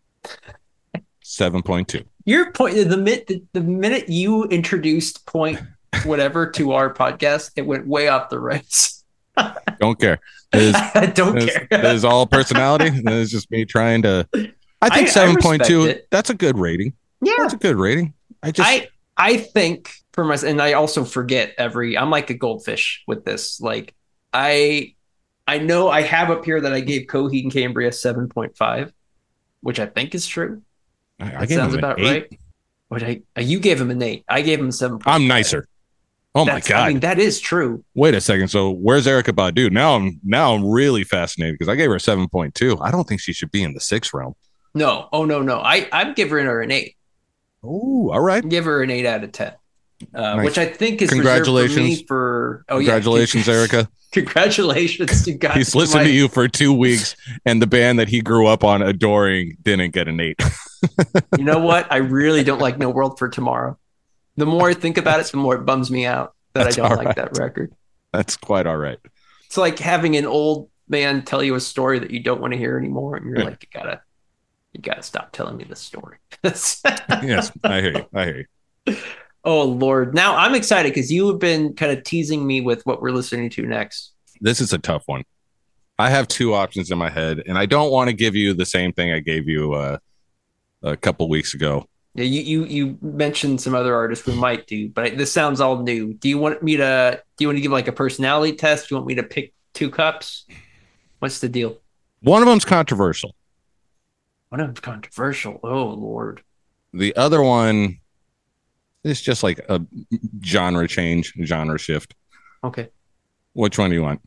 7.2. Your point. The minute you introduced point whatever to our podcast, it went way off the rails. Don't care. I don't care. There's all personality. It's just me trying to. I think 7.2. That's a good rating. Yeah, that's a good rating. I think for myself, and I also forget I'm like a goldfish with this. Like I know I have up here that I gave Coheed and Cambria 7.5, which I think is true. I gave sounds him about 8. Right. You gave him an 8. I gave him 7. I'm nicer. Oh my God. I mean, that is true. Wait a second. So where's Erykah Badu? Now I'm really fascinated because I gave her 7.2. I don't think she should be in the 6 realm. No. Oh, no. I'm giving her an 8. Oh, all right. Give her an 8 out of 10. Nice. Which I think is congratulations congratulations, Erykah. Congratulations, you guys. He's listened to you for 2 weeks, and the band that he grew up on adoring didn't get an 8. You know what? I really don't like No World for Tomorrow. The more I think about it, the more it bums me out that I don't like that record. That's quite all right. It's like having an old man tell you a story that you don't want to hear anymore, and you're like, you gotta stop telling me this story. Yes, I hear you. Oh Lord! Now I'm excited because you have been kind of teasing me with what we're listening to next. This is a tough one. I have 2 options in my head, and I don't want to give you the same thing I gave you a couple weeks ago. Yeah, you mentioned some other artists we might do, but this sounds all new. Do you want to give like a personality test? Do you want me to pick 2 cups? What's the deal? One of them's controversial. One of them's controversial. Oh Lord. The other one is just like a genre shift. Okay. Which one do you want?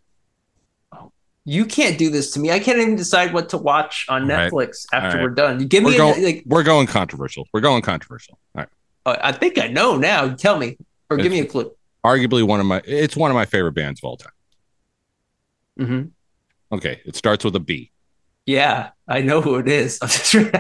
You can't do this to me. I can't even decide what to watch on Netflix after we're done. You give me we're going controversial. All right. I think I know now. Tell me, or give me a clue. Arguably one of my favorite bands of all time. Mm-hmm. Okay, it starts with a B. Yeah, I know who it is. And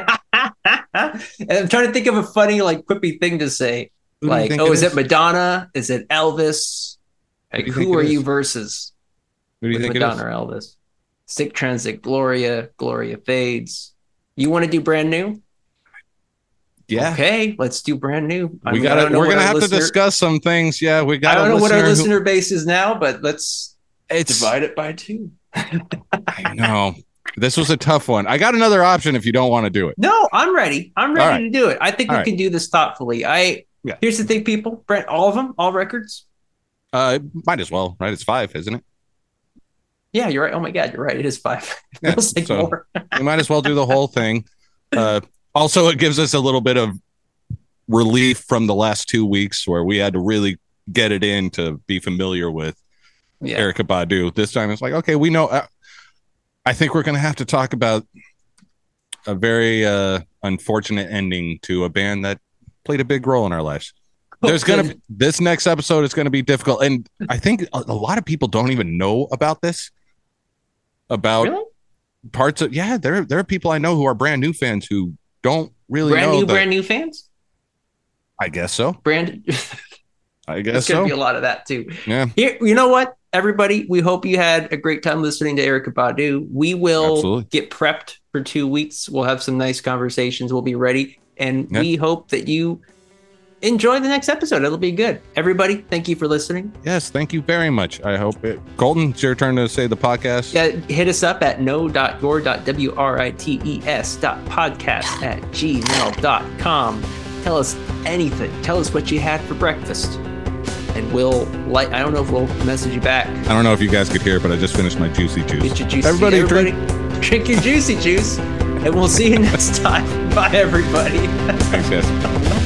I'm trying to think of a funny, like, quippy thing to say. Like, is it Madonna? Is it Elvis? Like, who are you versus? Who do you think Madonna or Elvis? Sick Transit, Gloria Fades. You want to do Brand New? Yeah. Okay, let's do Brand New. We're gonna have to discuss some things. Yeah, we got. I don't know what our listener base is now, but let's divide it by 2. I know. This was a tough one. I got another option if you don't want to do it. No, I'm ready. I'm ready to do it. I think we can do this thoughtfully. Here's the thing, people. Brent, all of them, all records. Might as well, right? It's 5, isn't it? Yeah, you're right. Oh my God, you're right. It is 5. It feels like more. We might as well do the whole thing. Also, it gives us a little bit of relief from the last 2 weeks where we had to really get it in to be familiar with Erykah Badu. This time it's like, okay, we know. I think we're going to have to talk about a very unfortunate ending to a band that played a big role in our lives. This next episode is going to be difficult. And I think a lot of people don't even know about this. Parts of, there are people I know who are brand new fans who don't really know. Brand new fans? I guess so. I guess there's going to be a lot of that too. Yeah. Here, you know what, everybody? We hope you had a great time listening to Erykah Badu. We will get prepped for 2 weeks. We'll have some nice conversations. We'll be ready. And we hope that you enjoy the next episode. It'll be good. Everybody, thank you for listening. Yes, thank you very much. I hope it. Colton, it's your turn to say the podcast. Yeah, hit us up at no.gore.writes.podcast@gmail.com. Tell us anything. Tell us what you had for breakfast. And I don't know if we'll message you back. I don't know if you guys could hear it, but I just finished my juicy juice. Get your juicy. Everybody drink your juicy juice. And we'll see you next time. Bye, everybody. Thanks, guys.